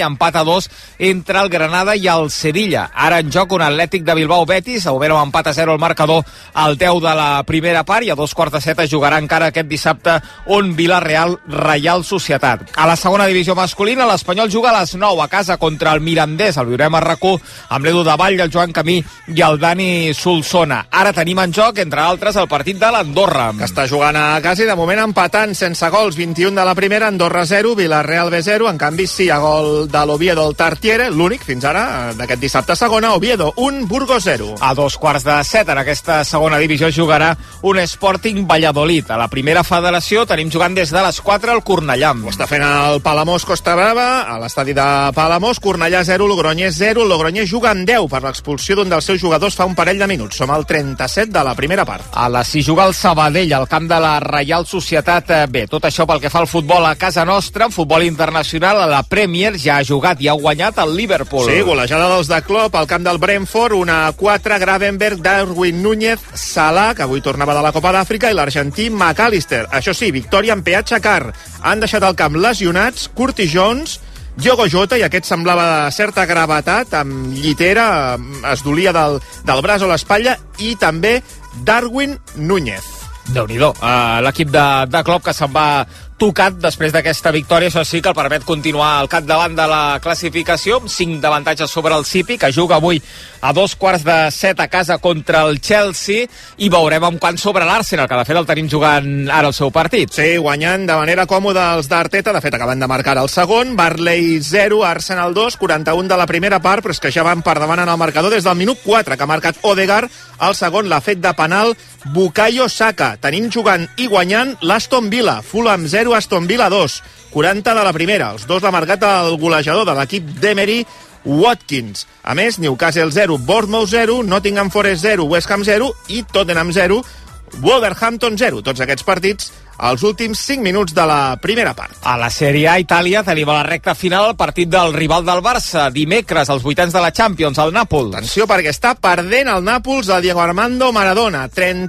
i empat a 2 entre el Granada i el Sevilla. Ara en joc un Atlètic de Bilbao-Betis, ho veure empat a 0 al marcador al 10 de la primera part, i a 2:45 es jugarà encara aquest dissabte un Villarreal-Reial Societat. A la segona divisió masculina, l'Espanyol juga a les 9 a casa contra el Mirandés, el viurem a RAC1 amb l'Edu de Vall, el Joan Camí i el Dani Solsona. Ara tenim en joc, entre altres, el partit de l'Andorra, que està jugant a casa i de moment empatant sense gols, 21 de la primera, Andorra 0, Villarreal B 0, en canvi sí hi ha gol de l'Oviedo al Tartiere, l'únic fins ara d'aquest dissabte a segona, Oviedo 1, Burgos 0. A 2:15 en aquesta segona divisió jugarà un Sporting Valladolid. A la primera federació tenim jugant des de les 4 el Cornellà. Ho està fent el Palamós Costa Brava, a l'estadi de Palamós, Cornellà 0, Logroñés 0, Logroñés juga amb 10 per l'expulsió d'un dels seus jugadors fa un parell de minuts. Som al 37 de la primera part. A les 6 juga el Sabadell, al camp de la Reial Societat B. Tot això pel que fa al futbol a casa nostra. En futbol internacional, a la Premier ja ha jugat i ha guanyat el Liverpool. Sí, golejada dels de Klopp al camp del Brentford, 1-4, Gravenberch, Darwin Núñez, Salah, que avui tornava de la Copa d'Àfrica, i l'argentí McAllister. Això sí, victòria en peatge car. Han deixat el camp lesionats Curtis Jones, Diogo Jota, i aquest semblava de certa gravetat, amb llitera, es dolia del braç o l'espatlla, i també Darwin Núñez. Déu-n'hi-do, l'equip de Klopp que se'n va tocat després d'aquesta victòria, això sí que el permet continuar al capdavant de la classificació, amb 5 d'avantatges sobre el City, que juga avui a 2:15 a casa contra el Chelsea, i veurem amb quant sobre l'Arsenal, que de fet el tenim jugant ara el seu partit. Sí, guanyant de manera còmoda els d'Arteta, de fet acaben de marcar el segon, Burnley 0, Arsenal 2, 41 de la primera part, però és que ja van per davant en el marcador des del minut 4, que ha marcat Odegaard, el segon l'ha fet de penal Bukayo Saka. Tenim jugant i guanyant l'Aston Villa, Fulham 0, Aston Villa 2, 40 de la primera. Els dos l'ha marcat el golejador de l'equip d'Emery, Watkins. A més, Newcastle 0, Bournemouth 0, Nottingham Forest 0, West Ham 0 i Tottenham 0, Wolverhampton 0. Tots aquests partits als últims 5 minuts de la primera part. A la Sèrie A Itàlia tenim a la recta final el partit del rival del Barça, dimecres, als vuitens de la Champions, el Nàpols. Atenció, perquè està perdent el Nàpols a Diego Armando Maradona.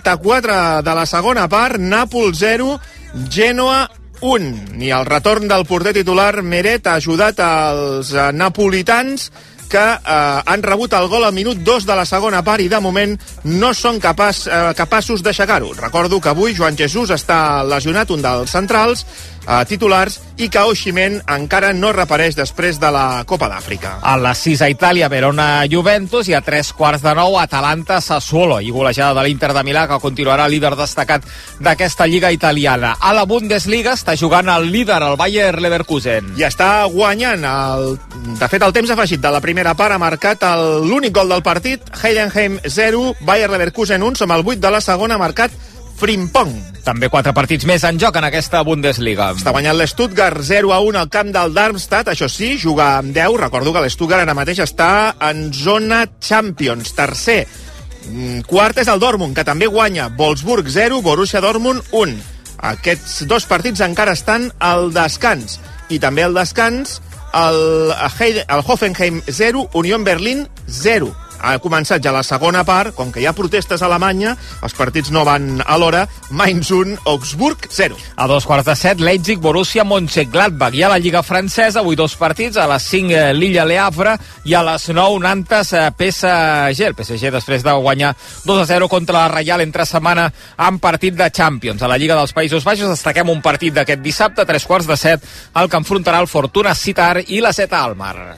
34 de la segona part, Nàpols 0, Genoa 1. Ni el retorn del porter titular Meret ha ajudat als napolitans, que han rebut el gol al minut 2 de la segona part i de moment no són capaços d'aixecar-ho. Recordo que avui Joan Jesús està lesionat, un dels centrals titulars, i que Osimhen encara no reapareix després de la Copa d'Àfrica. A les 6 a Itàlia, Verona-Juventus, i a 3:15 Atalanta-Sassuolo, i golejada de l'Inter de Milà, que continuarà líder destacat d'aquesta lliga italiana. A la Bundesliga està jugant el líder, el Bayer Leverkusen. I està guanyant. De fet, el temps afegit de la primera part ha marcat l'únic gol del partit, Heidenheim 0, Bayer Leverkusen 1, som al 8 de la segona, ha marcat Frimpong. També 4 partits més en joc en aquesta Bundesliga. Està guanyant l'Stuttgart 0-1 al camp del Darmstadt, això sí, juga amb 10. Recordo que l'Stuttgart ara mateix està en zona Champions, tercer. Quart és el Dortmund, que també guanya, Wolfsburg 0, Borussia Dortmund 1. Aquests dos partits encara estan al descans. I també al descans el Hoffenheim 0, Union Berlin 0. Ha començat ja la segona part, com que hi ha protestes a Alemanya, els partits no van a l'hora, Mainz 1, Augsburg 0. A 2:15, Leipzig, Borussia, Mönchengladbach. I a la Lliga Francesa, avui 2 partits, a les 5 Lille, Le Havre, i a les 9 Nantes, PSG. El PSG, després de guanyar 2-0 contra la Reial entre setmana en partit de Champions. A la Lliga dels Països Baixos destaquem un partit d'aquest dissabte, a 3:15, el que enfrontarà el Fortuna Sittard i la Zeta Almar.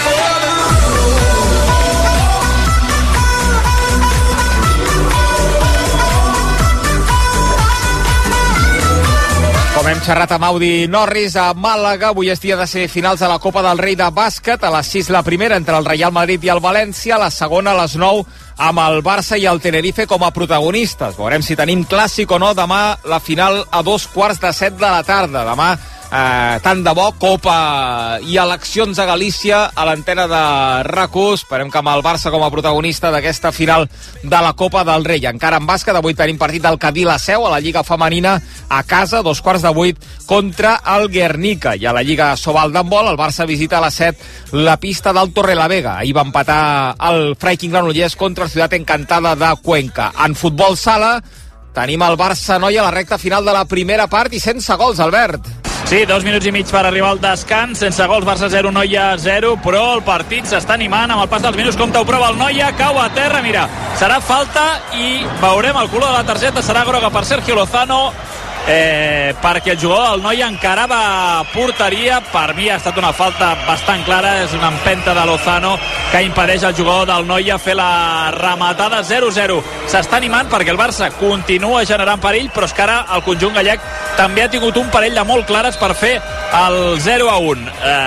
Com hem xerrat amb Audi Norris a Màlaga, avui és dia de semifinals a la Copa del Rei de bàsquet. A les 6 la primera entre el Real Madrid i el València, la segona a les 9 amb el Barça i el Tenerife com a protagonistes. Veurem si tenim clàssic o no demà, la final a 2:15 de la tarda. Demà tant de bo, Copa i eleccions a Galícia a l'antena de RAC1. Esperem que amb el Barça com a protagonista d'aquesta final de la Copa del Rei. Encara en bàsquet, avui tenim partit del Cadí la Seu a la Lliga Femenina a casa, 7:15 contra el Guernica. I a la Lliga Sobal d'handbol, el Barça visita a les 7 la pista del Torrelavega. Ahir va empatar el Freiking Granollers contra el Ciutat Encantada de Cuenca. En futbol sala tenim el Barça noia a la recta final de la primera part i sense gols, Albert. Sí, 2 minuts i mig per arribar al descans, sense gols, Barça 0, Noia 0, però el partit s'està animant amb el pas dels minuts. Compte, ho prova el Noia, cau a terra, mira, serà falta i veurem el color de la targeta, serà groga per Sergio Lozano, perquè el jugador del Noia encarava porteria. Per mi ha estat una falta bastant clara, és una empenta de Lozano que impedeix al jugador del Noia fer la rematada. 0-0, s'està animant perquè el Barça continua generant perill, però és que ara el conjunt gallec també ha tingut un parell de molt clares per fer el 0-1.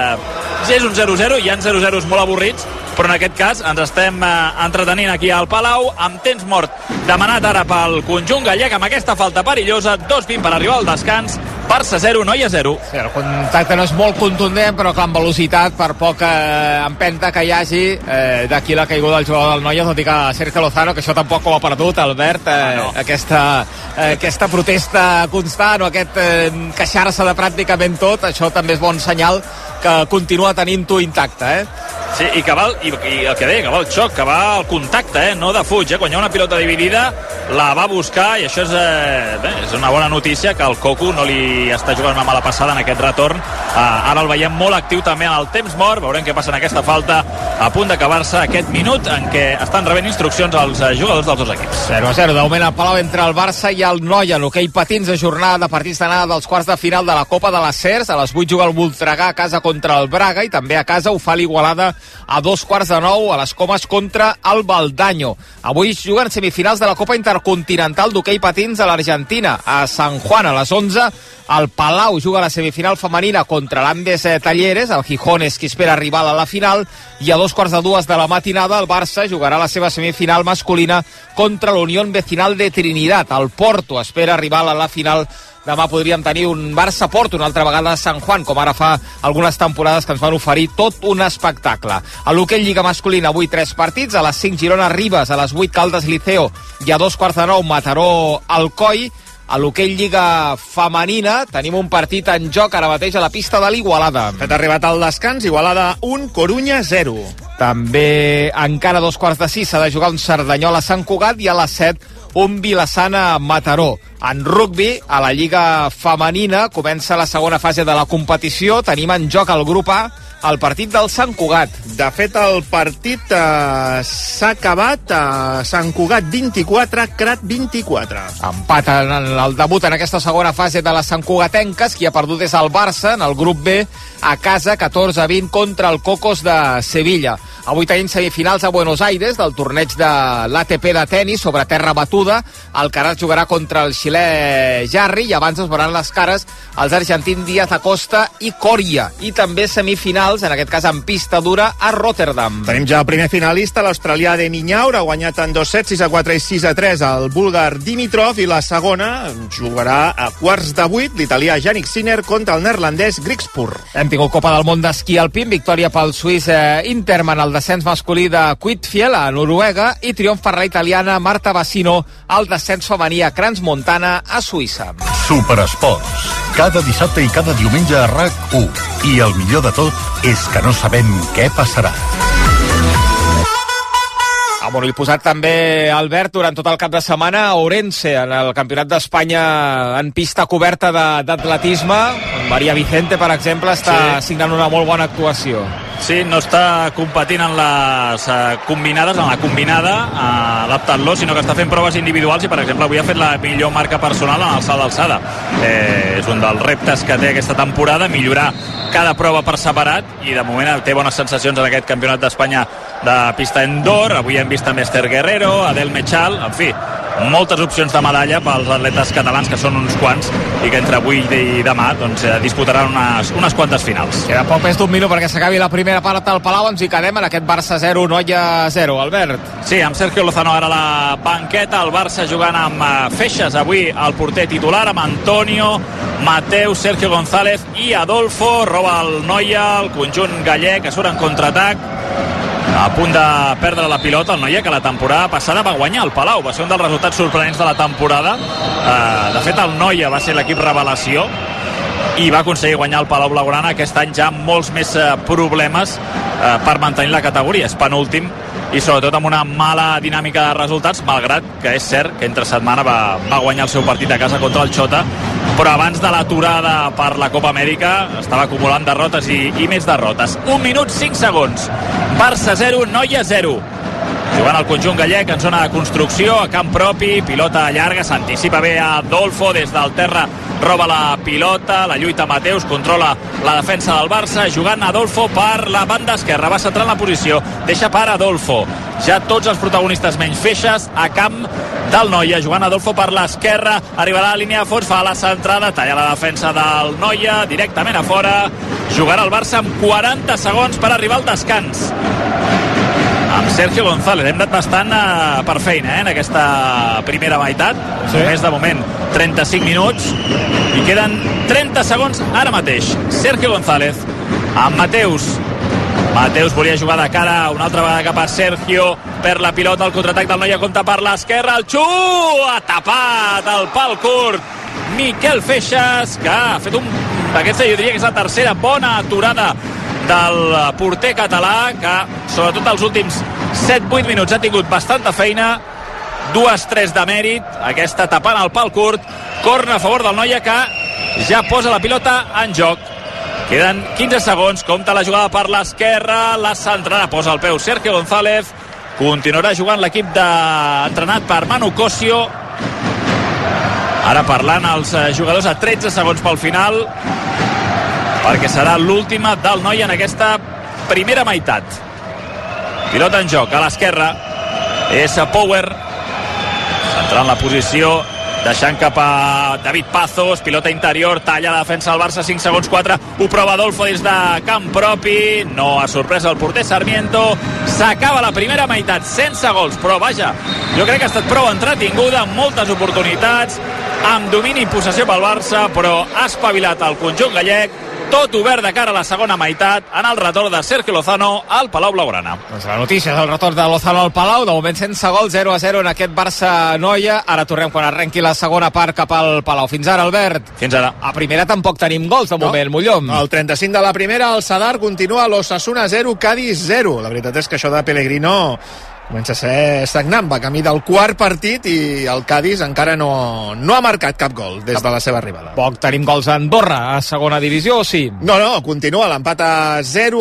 És un 0-0, hi ha 0-0s molt avorrits, però en aquest cas ens estem entretenint aquí al Palau amb temps mort demanat ara pel conjunt gallec amb aquesta falta perillosa. 2:20 per arribar al descans. Barça 0, Noia 0. Sí, el contacte no és molt contundent, però clar, amb velocitat, per poca empenta que hi hagi, d'aquí la caiguda del jugador del Noia, tot i que Sergio Lozano, que això tampoc ho ha perdut, Albert, no. Aquesta protesta constant o aquest queixar-se de pràcticament tot, això també és bon senyal que continua tenint-ho intacte, Sí, i que va, i el que deia, que va el xoc, que va el contacte, no de fuig, quan hi ha una pilota dividida la va buscar, i això és una bona notícia, que el Cocu no li està jugant una mala passada en aquest retorn. Ara el veiem molt actiu també en el temps mort, veurem què passa en aquesta falta, a punt d'acabar-se aquest minut en què estan rebent instruccions els jugadors dels dos equips. 0-0, de moment al Palau entre el Barça i el Noia. L'hoquei patins de jornada de partits d'anada dels quarts de final de la Copa de les Cers. A les 8 juga el Voltregà a casa contra el Braga, i també a casa ho fa l'Igualada a 8:45 a les Comes contra el Valdaño. Avui juguen semifinals de la Copa Intercontinental d'hoquei patins a l'Argentina, a San Juan, a les 11. El Palau juga la semifinal femenina contra l'Andes Talleres, el Gijón és qui espera rival a la final, i a 2:15 de la matinada el Barça jugarà la seva semifinal masculina contra l'Unión Vecinal de Trinidad. El Porto espera rival a la final. Demà podríem tenir un Barça-Porto una altra vegada a San Juan, com ara fa algunes temporades que ens van oferir tot un espectacle. A l'hoquei Lliga masculina avui 3 partits, a les 5 Girona-Ribes, a les 8 Caldes-Liceo i a 2:15 Mataró-Alcoi. A l'hoquei Lliga femenina tenim un partit en joc ara mateix a la pista de l'Igualada. Fet arribat al descans, Igualada 1, Corunya 0. També encara a 2:15 s'ha de jugar un Cerdanyola a Sant Cugat i a les 7 un Vilassana a Mataró. En rugbi, a la Lliga femenina, comença la segona fase de la competició. Tenim en joc al grup A el partit del Sant Cugat. De fet, el partit s'ha acabat a Sant Cugat 24, Crat 24. Empat en el debut en aquesta segona fase de les santcugatenques. Qui ha perdut és el Barça en el grup B, a casa 14-20 contra el Cocos de Sevilla. Avui tenim semifinals a Buenos Aires del torneig de l'ATP de tenis sobre terra batuda. Alcaraz jugarà contra el xilè Jarry, i abans es veuran les cares els argentins Díaz Acosta i Coria. I també semifinals, en aquest cas en pista dura, a Rotterdam. Tenim ja el primer finalista, l'australià de Minyaur, ha guanyat en 2 sets, 6-4 i 6-3 el búlgar Dimitrov, i la segona jugarà a quarts de 8 l'italià Jannik Sinner contra el neerlandès Grigspur. Hem tingut Copa del Món d'esquí alpí, victòria pel suís Interman al descens masculí de Quidfiel a Noruega, i triomf per la italiana Marta Bassino al descens femení a Crans-Montana a Suïssa. Superesports, cada dissabte i cada diumenge a RAC1. I el millor de tot és que no sabem què passarà. Bueno, he posat també, Albert, durant tot el cap de setmana a Orense, en el Campionat d'Espanya en pista coberta d'atletisme. Maria Vicente, per exemple, està signant una molt bona actuació. Sí, no està competint en les combinades, en la combinada adaptant-lo, sinó que està fent proves individuals, i per exemple avui ha fet la millor marca personal en el salt d'alçada. És un dels reptes que té aquesta temporada, millorar cada prova per separat, i de moment té bones sensacions en aquest Campionat d'Espanya de pista indoor. Avui hem vist també Esther Guerrero, Adel Mechal, en fi, moltes opcions de medalla pels atletes catalans, que són uns quants, i que entre avui i demà disputaran unes quantes finals. Queda poc més d'un minut perquè s'acabi la primera part al Palau. Ens hi quedem en aquest Barça 0, Noia 0. Albert. Sí, amb Sergio Lozano ara a la banqueta, el Barça jugant amb Feixas avui el porter titular, amb Antonio, Mateu, Sergio González i Adolfo. Roba el Noia, el conjunt gallec, que surt en contraatac, a punt de perdre la pilota. El Noia, que la temporada passada va guanyar el Palau, va ser un dels resultats sorprenents de la temporada. De fet, el Noia va ser l'equip revelació i va aconseguir guanyar el Palau Blaugrana. Aquest any ja amb molts més problemes per mantenir la categoria. És penúltim, i sobretot amb una mala dinàmica de resultats, malgrat que és cert que entre setmana va guanyar el seu partit a casa contra el Xota però abans de l'aturada per la Copa Amèrica estava acumulant derrotes i més derrotes. 1 minut 5 segons. Barça 0, Noia 0. Jugant al conjunt gallec en zona de construcció, a camp propi, pilota llarga, s'anticipa bé a Adolfo, des del terra roba la pilota, la lluita Mateus, controla la defensa del Barça, jugant Adolfo per la banda esquerra, va centrant la posició, deixa per Adolfo. Ja tots els protagonistes menys Feixes a camp del Noia, jugant Adolfo per l'esquerra, arribarà a la línia de fons, fa la centrada, talla la defensa del Noia, directament a fora, jugarà el Barça amb 40 segons per arribar al descans. Amb Sergio González hem anat bastant per feina en aquesta primera meitat, només de moment 35 minuts i queden 30 segons ara mateix. Sergio González amb Mateus volia jugar de cara una altra vegada cap a Sergio, per la pilota, el contraatac del Noia, compta per l'esquerra, el xut, ha tapat el pal curt Miquel Feixes, que ha fet aquesta jo diria que és la tercera bona aturada del porter català, que sobretot els últims 7-8 minuts ha tingut bastanta feina, 2-3 de mèrit, aquesta tapant el pal curt, corna a favor del Noia, que ja posa la pilota en joc. Queden 15 segons, compta la jugada per l'esquerra, la centrada, posa el peu Sergio González, continuarà jugant l'equip entrenat per Manu Cosio. Ara parlant els jugadors a 13 segons pel final, perquè serà l'última del Noia en aquesta primera meitat. Pilota en joc a l'esquerra, és Power, centrant la posició, deixant cap a David Pazos, pilota interior, talla la defensa del Barça, 5 segons 4, ho prova Adolfo des de camp propi, no ha sorprès el porter Sarmiento, s'acaba la primera meitat sense gols, però vaja, jo crec que ha estat prou entretinguda, amb moltes oportunitats, amb domini i possessió pel Barça, però ha espavilat el conjunt gallec, tot obert de cara a la segona meitat en el retorn de Sergio Lozano al Palau Blaugrana. Doncs la notícia és el retorn de Lozano al Palau, de moment sense gol, 0-0 en aquest Barça-Noia. Ara tornem quan arrenqui la segona part cap al Palau. Fins ara, Albert. Fins ara. A primera tampoc tenim gols, de moment, Mollom. El 35 de la primera, el Sadar continua, l'Osasuna 0, Cádiz 0. La veritat és que això de Pellegrino comença a ser stagnant, va camí del quart partit i el Cádiz encara no ha marcat cap gol des de la seva arribada. Poc tenim gols a Andorra, a segona divisió, o sí? No, continua l'empat a 0,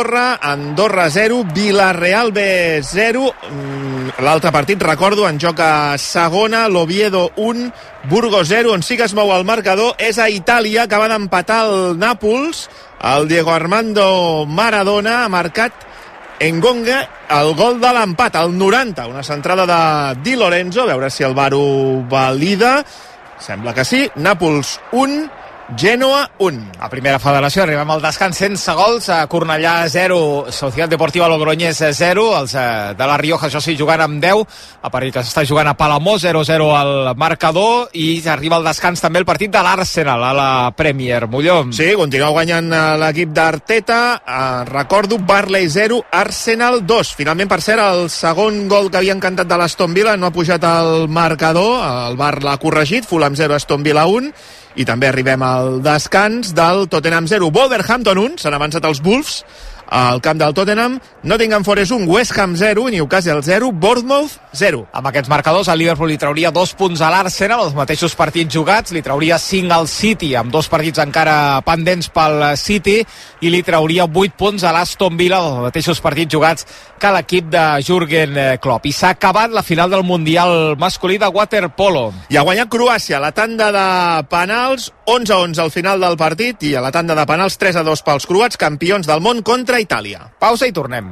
Andorra 0, Villarreal B 0, l'altre partit, recordo, en joc a segona, l'Oviedo 1, Burgos 0, on sí que es mou el marcador, és a Itàlia, que van empatar el Nàpols, el Diego Armando Maradona ha marcat Engonga el gol de l'empat, al 90, una centrada de Di Lorenzo, a veure si el VAR ho valida, sembla que sí. Nàpols 1, Genoa 1. A primera federació arribem al descans sense gols, a Cornellà 0, Societat Deportiva Logroñés 0, els de la Rioja, això sí, jugant amb 10, a partir que s'està jugant a Palamós, 0-0 al marcador, i arriba al descans també el partit de l'Arsenal a la Premier. Mollom. Sí, continua guanyant l'equip d'Arteta, recordo, Burnley 0, Arsenal 2. Finalment, per cert, el segon gol que havien cantat de l'Aston Villa no ha pujat al marcador, el VAR l'ha corregit, Fulham 0, Aston Villa 1, i també arribem al descans del Tottenham 0, Wolverhampton 1, s'han avançat els Wolves al camp del Tottenham, Nottingham Forest 1, West Ham 0, Newcastle 0, Bournemouth 0. Amb aquests marcadors, el Liverpool li trauria 2 punts a l'Arsenal, els mateixos partits jugats, li trauria 5 al City, amb 2 partits encara pendents pel City, i li trauria 8 punts a l'Aston Villa, els mateixos partits jugats que l'equip de Jürgen Klopp. I s'ha acabat la final del Mundial masculí de waterpolo. I ha guanyat Croàcia, la tanda de penals, 11-11 al final del partit, i a la tanda de penals 3-2 pels croats, campions del món contra Itàlia. Pausa i tornem.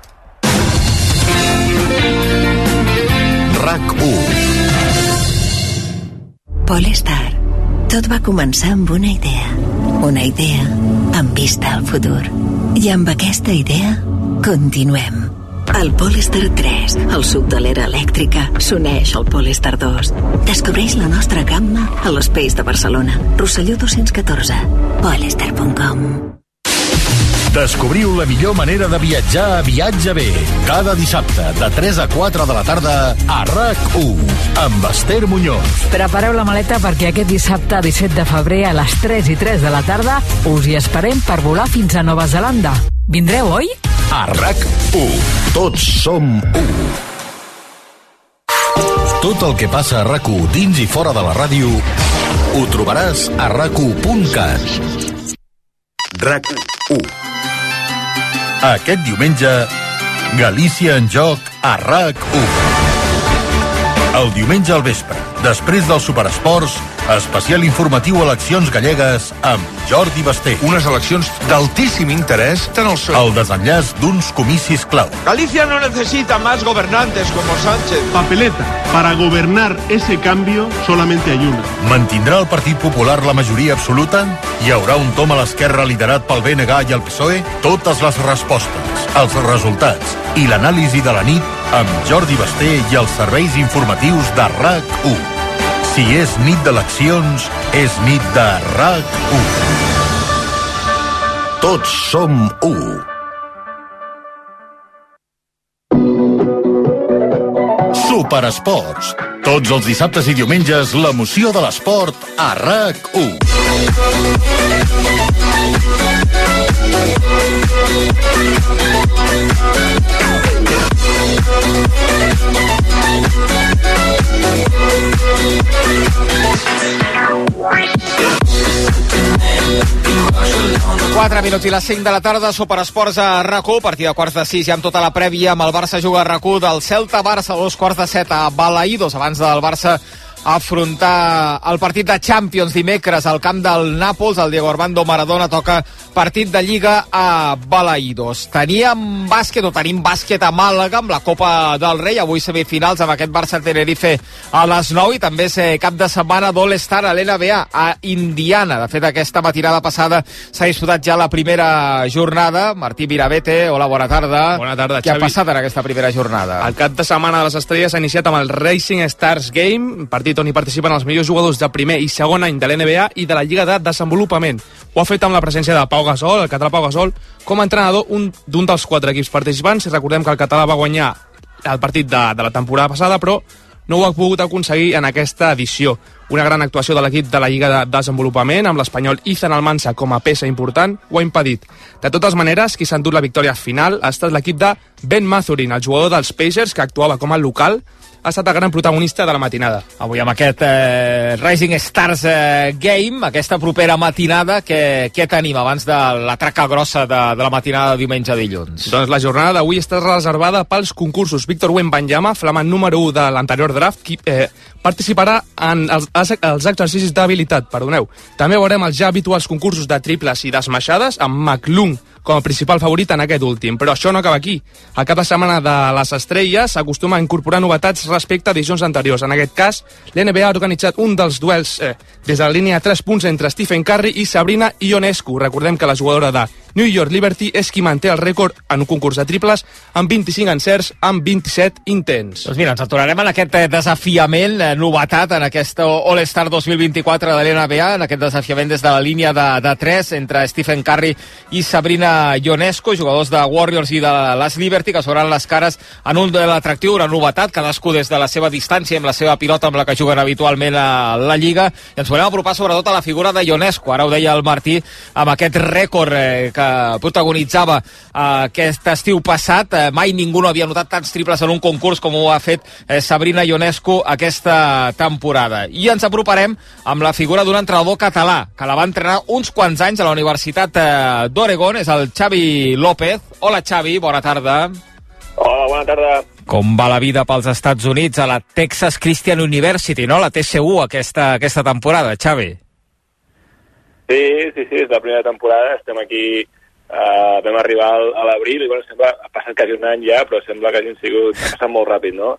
RAC1. Polestar. Tot va començar amb una idea amb vista al futur. I amb aquesta idea continuem. El Polestar 3, el suc de l'era elèctrica, s'uneix al Polestar 2. Descobreix la nostra gamma a l'Space de Barcelona. Rosselló 214. Polestar.com. Descobriu la millor manera de viatjar a Viatge B. Cada dissabte, de 3 a 4 de la tarda, a RAC1, amb Esther Muñoz. Prepareu la maleta perquè aquest dissabte, 17 de febrer, a les 3 i 3 de la tarda, us hi esperem per volar fins a Nova Zelanda. Vindreu, oi? A RAC1, tots som 1. Tot el que passa a RAC1 dins i fora de la ràdio Ho trobaràs a RAC1.cat. RAC1. Aquest diumenge, Galícia en joc a RAC1. El diumenge al vespre, després dels Superesports, especial informatiu Eleccions Gallegues amb Jordi Basté. Unes eleccions d'altíssim interès tant al El desenllaç d'uns comicis clau. Galicia no necesita más gobernantes como Sánchez. Papeleta. Para gobernar ese cambio solamente hay una. Mantindrà el Partit Popular la majoria absoluta? Hi haurà un tom a l'esquerra liderat pel BNG i el PSOE? Totes les respostes, els resultats i l'anàlisi de la nit amb Jordi Basté i els serveis informatius de RAC1. Si és nit d'eleccions, és nit de RAC1. Tots som u. Superesports. Tots els dissabtes i diumenges, l'emoció de l'esport a RAC1. Quatre minuts i les 5 de la tarda, Superesports a RAC1, a partir de quarts de 6 ja amb tota la prèvia, amb el Barça juga a RAC1 del Celta-Barça a 2:45 a Balaïdos, abans del Barça afrontar el partit de Champions dimecres al camp del Nàpols. El Diego Armando Maradona toca partit de Lliga a Balaïdos. Tenim bàsquet a Màlaga amb la Copa del Rei, avui semifinals amb aquest Barça-Tenerife a les 9, i també és cap de setmana d'All-Star a l'NBA a Indiana. De fet, aquesta matinada passada s'ha disputat ja la primera jornada. Martí Mirabete, hola, bona tarda. Bona tarda, Què Xavi. ha passat en aquesta primera jornada? El cap de setmana de les estrelles s'ha iniciat amb el Racing Stars Game, partit on hi participen els millors jugadors de primer i segon any de l'NBA i de la Lliga de Desenvolupament. Ho ha fet amb la presència de Pau Gasol, el català Pau Gasol, com a entrenador d'un dels 4 equips participants. Recordem que el català va guanyar el partit de la temporada passada, però no ho ha pogut aconseguir en aquesta edició. Una gran actuació de l'equip de la Lliga de Desenvolupament, amb l'espanyol Ethan Almansa com a peça important, ho ha impedit. De totes maneres, qui s'ha endut la victòria final ha estat l'equip de Ben Mathurin, el jugador dels Pacers, que actuava com a local, ha estat el gran protagonista de la matinada. Avui amb aquest Rising Stars Game, aquesta propera matinada, què tenim abans de la traca grossa de la matinada de diumenge a dilluns? Doncs la jornada d'avui està reservada pels concursos. Víctor Wembanyama, flamant número 1 de l'anterior draft, qui participarà en els exercicis d'habilitat, perdoneu. També veurem els ja habituals concursos de triples i d'esmaixades, amb McClung com a principal favorit en aquest últim. Però això no acaba aquí. Al cap de setmana de les estrelles s'acostuma a incorporar novetats respecte a edicions anteriors. En aquest cas, l'NBA ha organitzat un dels duels des de la línia 3 punts entre Stephen Curry i Sabrina Ionescu. Recordem que la jugadora de New York Liberty és qui manté el rècord en un concurs de triples amb 25 encerts amb 27 intents. Doncs mira, ens aturarem en aquest desafiament, novetat en aquesta All-Star 2024 de l'NBA, en aquest desafiament des de la línia de 3 entre Stephen Curry i Sabrina Ionescu, jugadors de Warriors i de les Liberty, que s'obran les cares en un duel atractiu, una novetat, cadascú des de la seva distància, amb la seva pilota amb la que juguen habitualment a la Lliga, i ens volem apropar sobretot a la figura de Ionescu. Ara ho deia el Martí, amb aquest rècord que protagonitzava aquest estiu passat. Mai ningú no havia notat tants triples en un concurs com ho ha fet Sabrina Ionescu aquesta temporada. I ens aproparem amb la figura d'un entrenador català, que la va entrenar uns quants anys a la Universitat d'Oregon, és el Xavi López. Hola, Xavi, bona tarda. Hola, bona tarda. Com va la vida pels Estats Units a la Texas Christian University, no? La TCU aquesta temporada, Xavi. Sí, és la primera temporada, estem aquí, vam arribar a l'abril i bueno, ha passat quasi un any ja, però sembla que ha passat molt ràpid, no?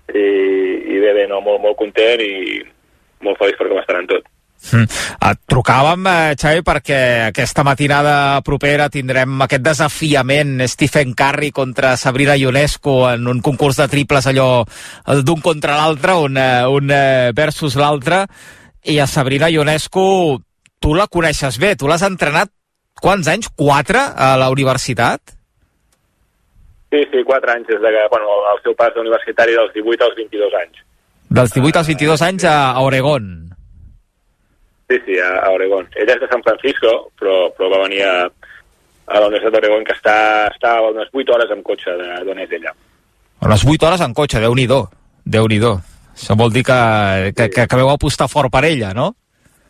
I bé, no, molt content i molt feliç per com estaran tot. Et trucàvem, Xavi, perquè aquesta matinada propera tindrem aquest desafiament Stephen Curry contra Sabrina Ionescu en un concurs de triples, allò d'un contra l'altre, un versus l'altre, i a Sabrina Ionescu tu la coneixes bé, tu l'has entrenat quants anys? 4 a la universitat? Sí, 4 anys, des de que, el seu pas universitari dels 18 als 22 anys. Dels 18 als 22 anys a Oregon. Sí, a Oregon. Ella és de San Francisco, però va venir a la Universitat d'Oregon, que està a unes 8 hores amb cotxe d'on és ella. Unes 8 hores en cotxe, Déu-n'hi-do. Això vol dir que vau apostar fort per ella, no?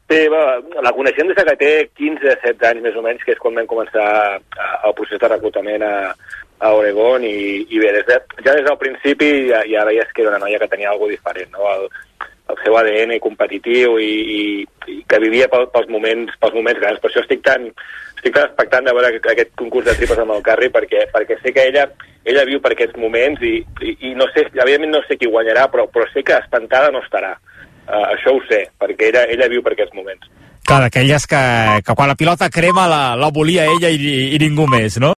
Sí, la coneixem des que té 15-16 anys més o menys, que és quan vam començar el procés de reclutament a Oregon, i bé, ja des del principi ja veies que era una noia que tenia alguna cosa diferent, no? El seu ADN competitiu i que vivia pels moments grans. Per això estic tan expectant de veure aquest concurs de triples amb el Carri, perquè sé que ella viu per aquests moments i no sé, evidentment no sé qui guanyarà, però sé que espantada no estarà. Això ho sé, perquè ella viu per aquests moments. Clar, d'aquelles que quan la pilota crema la volia ella i ningú més, no?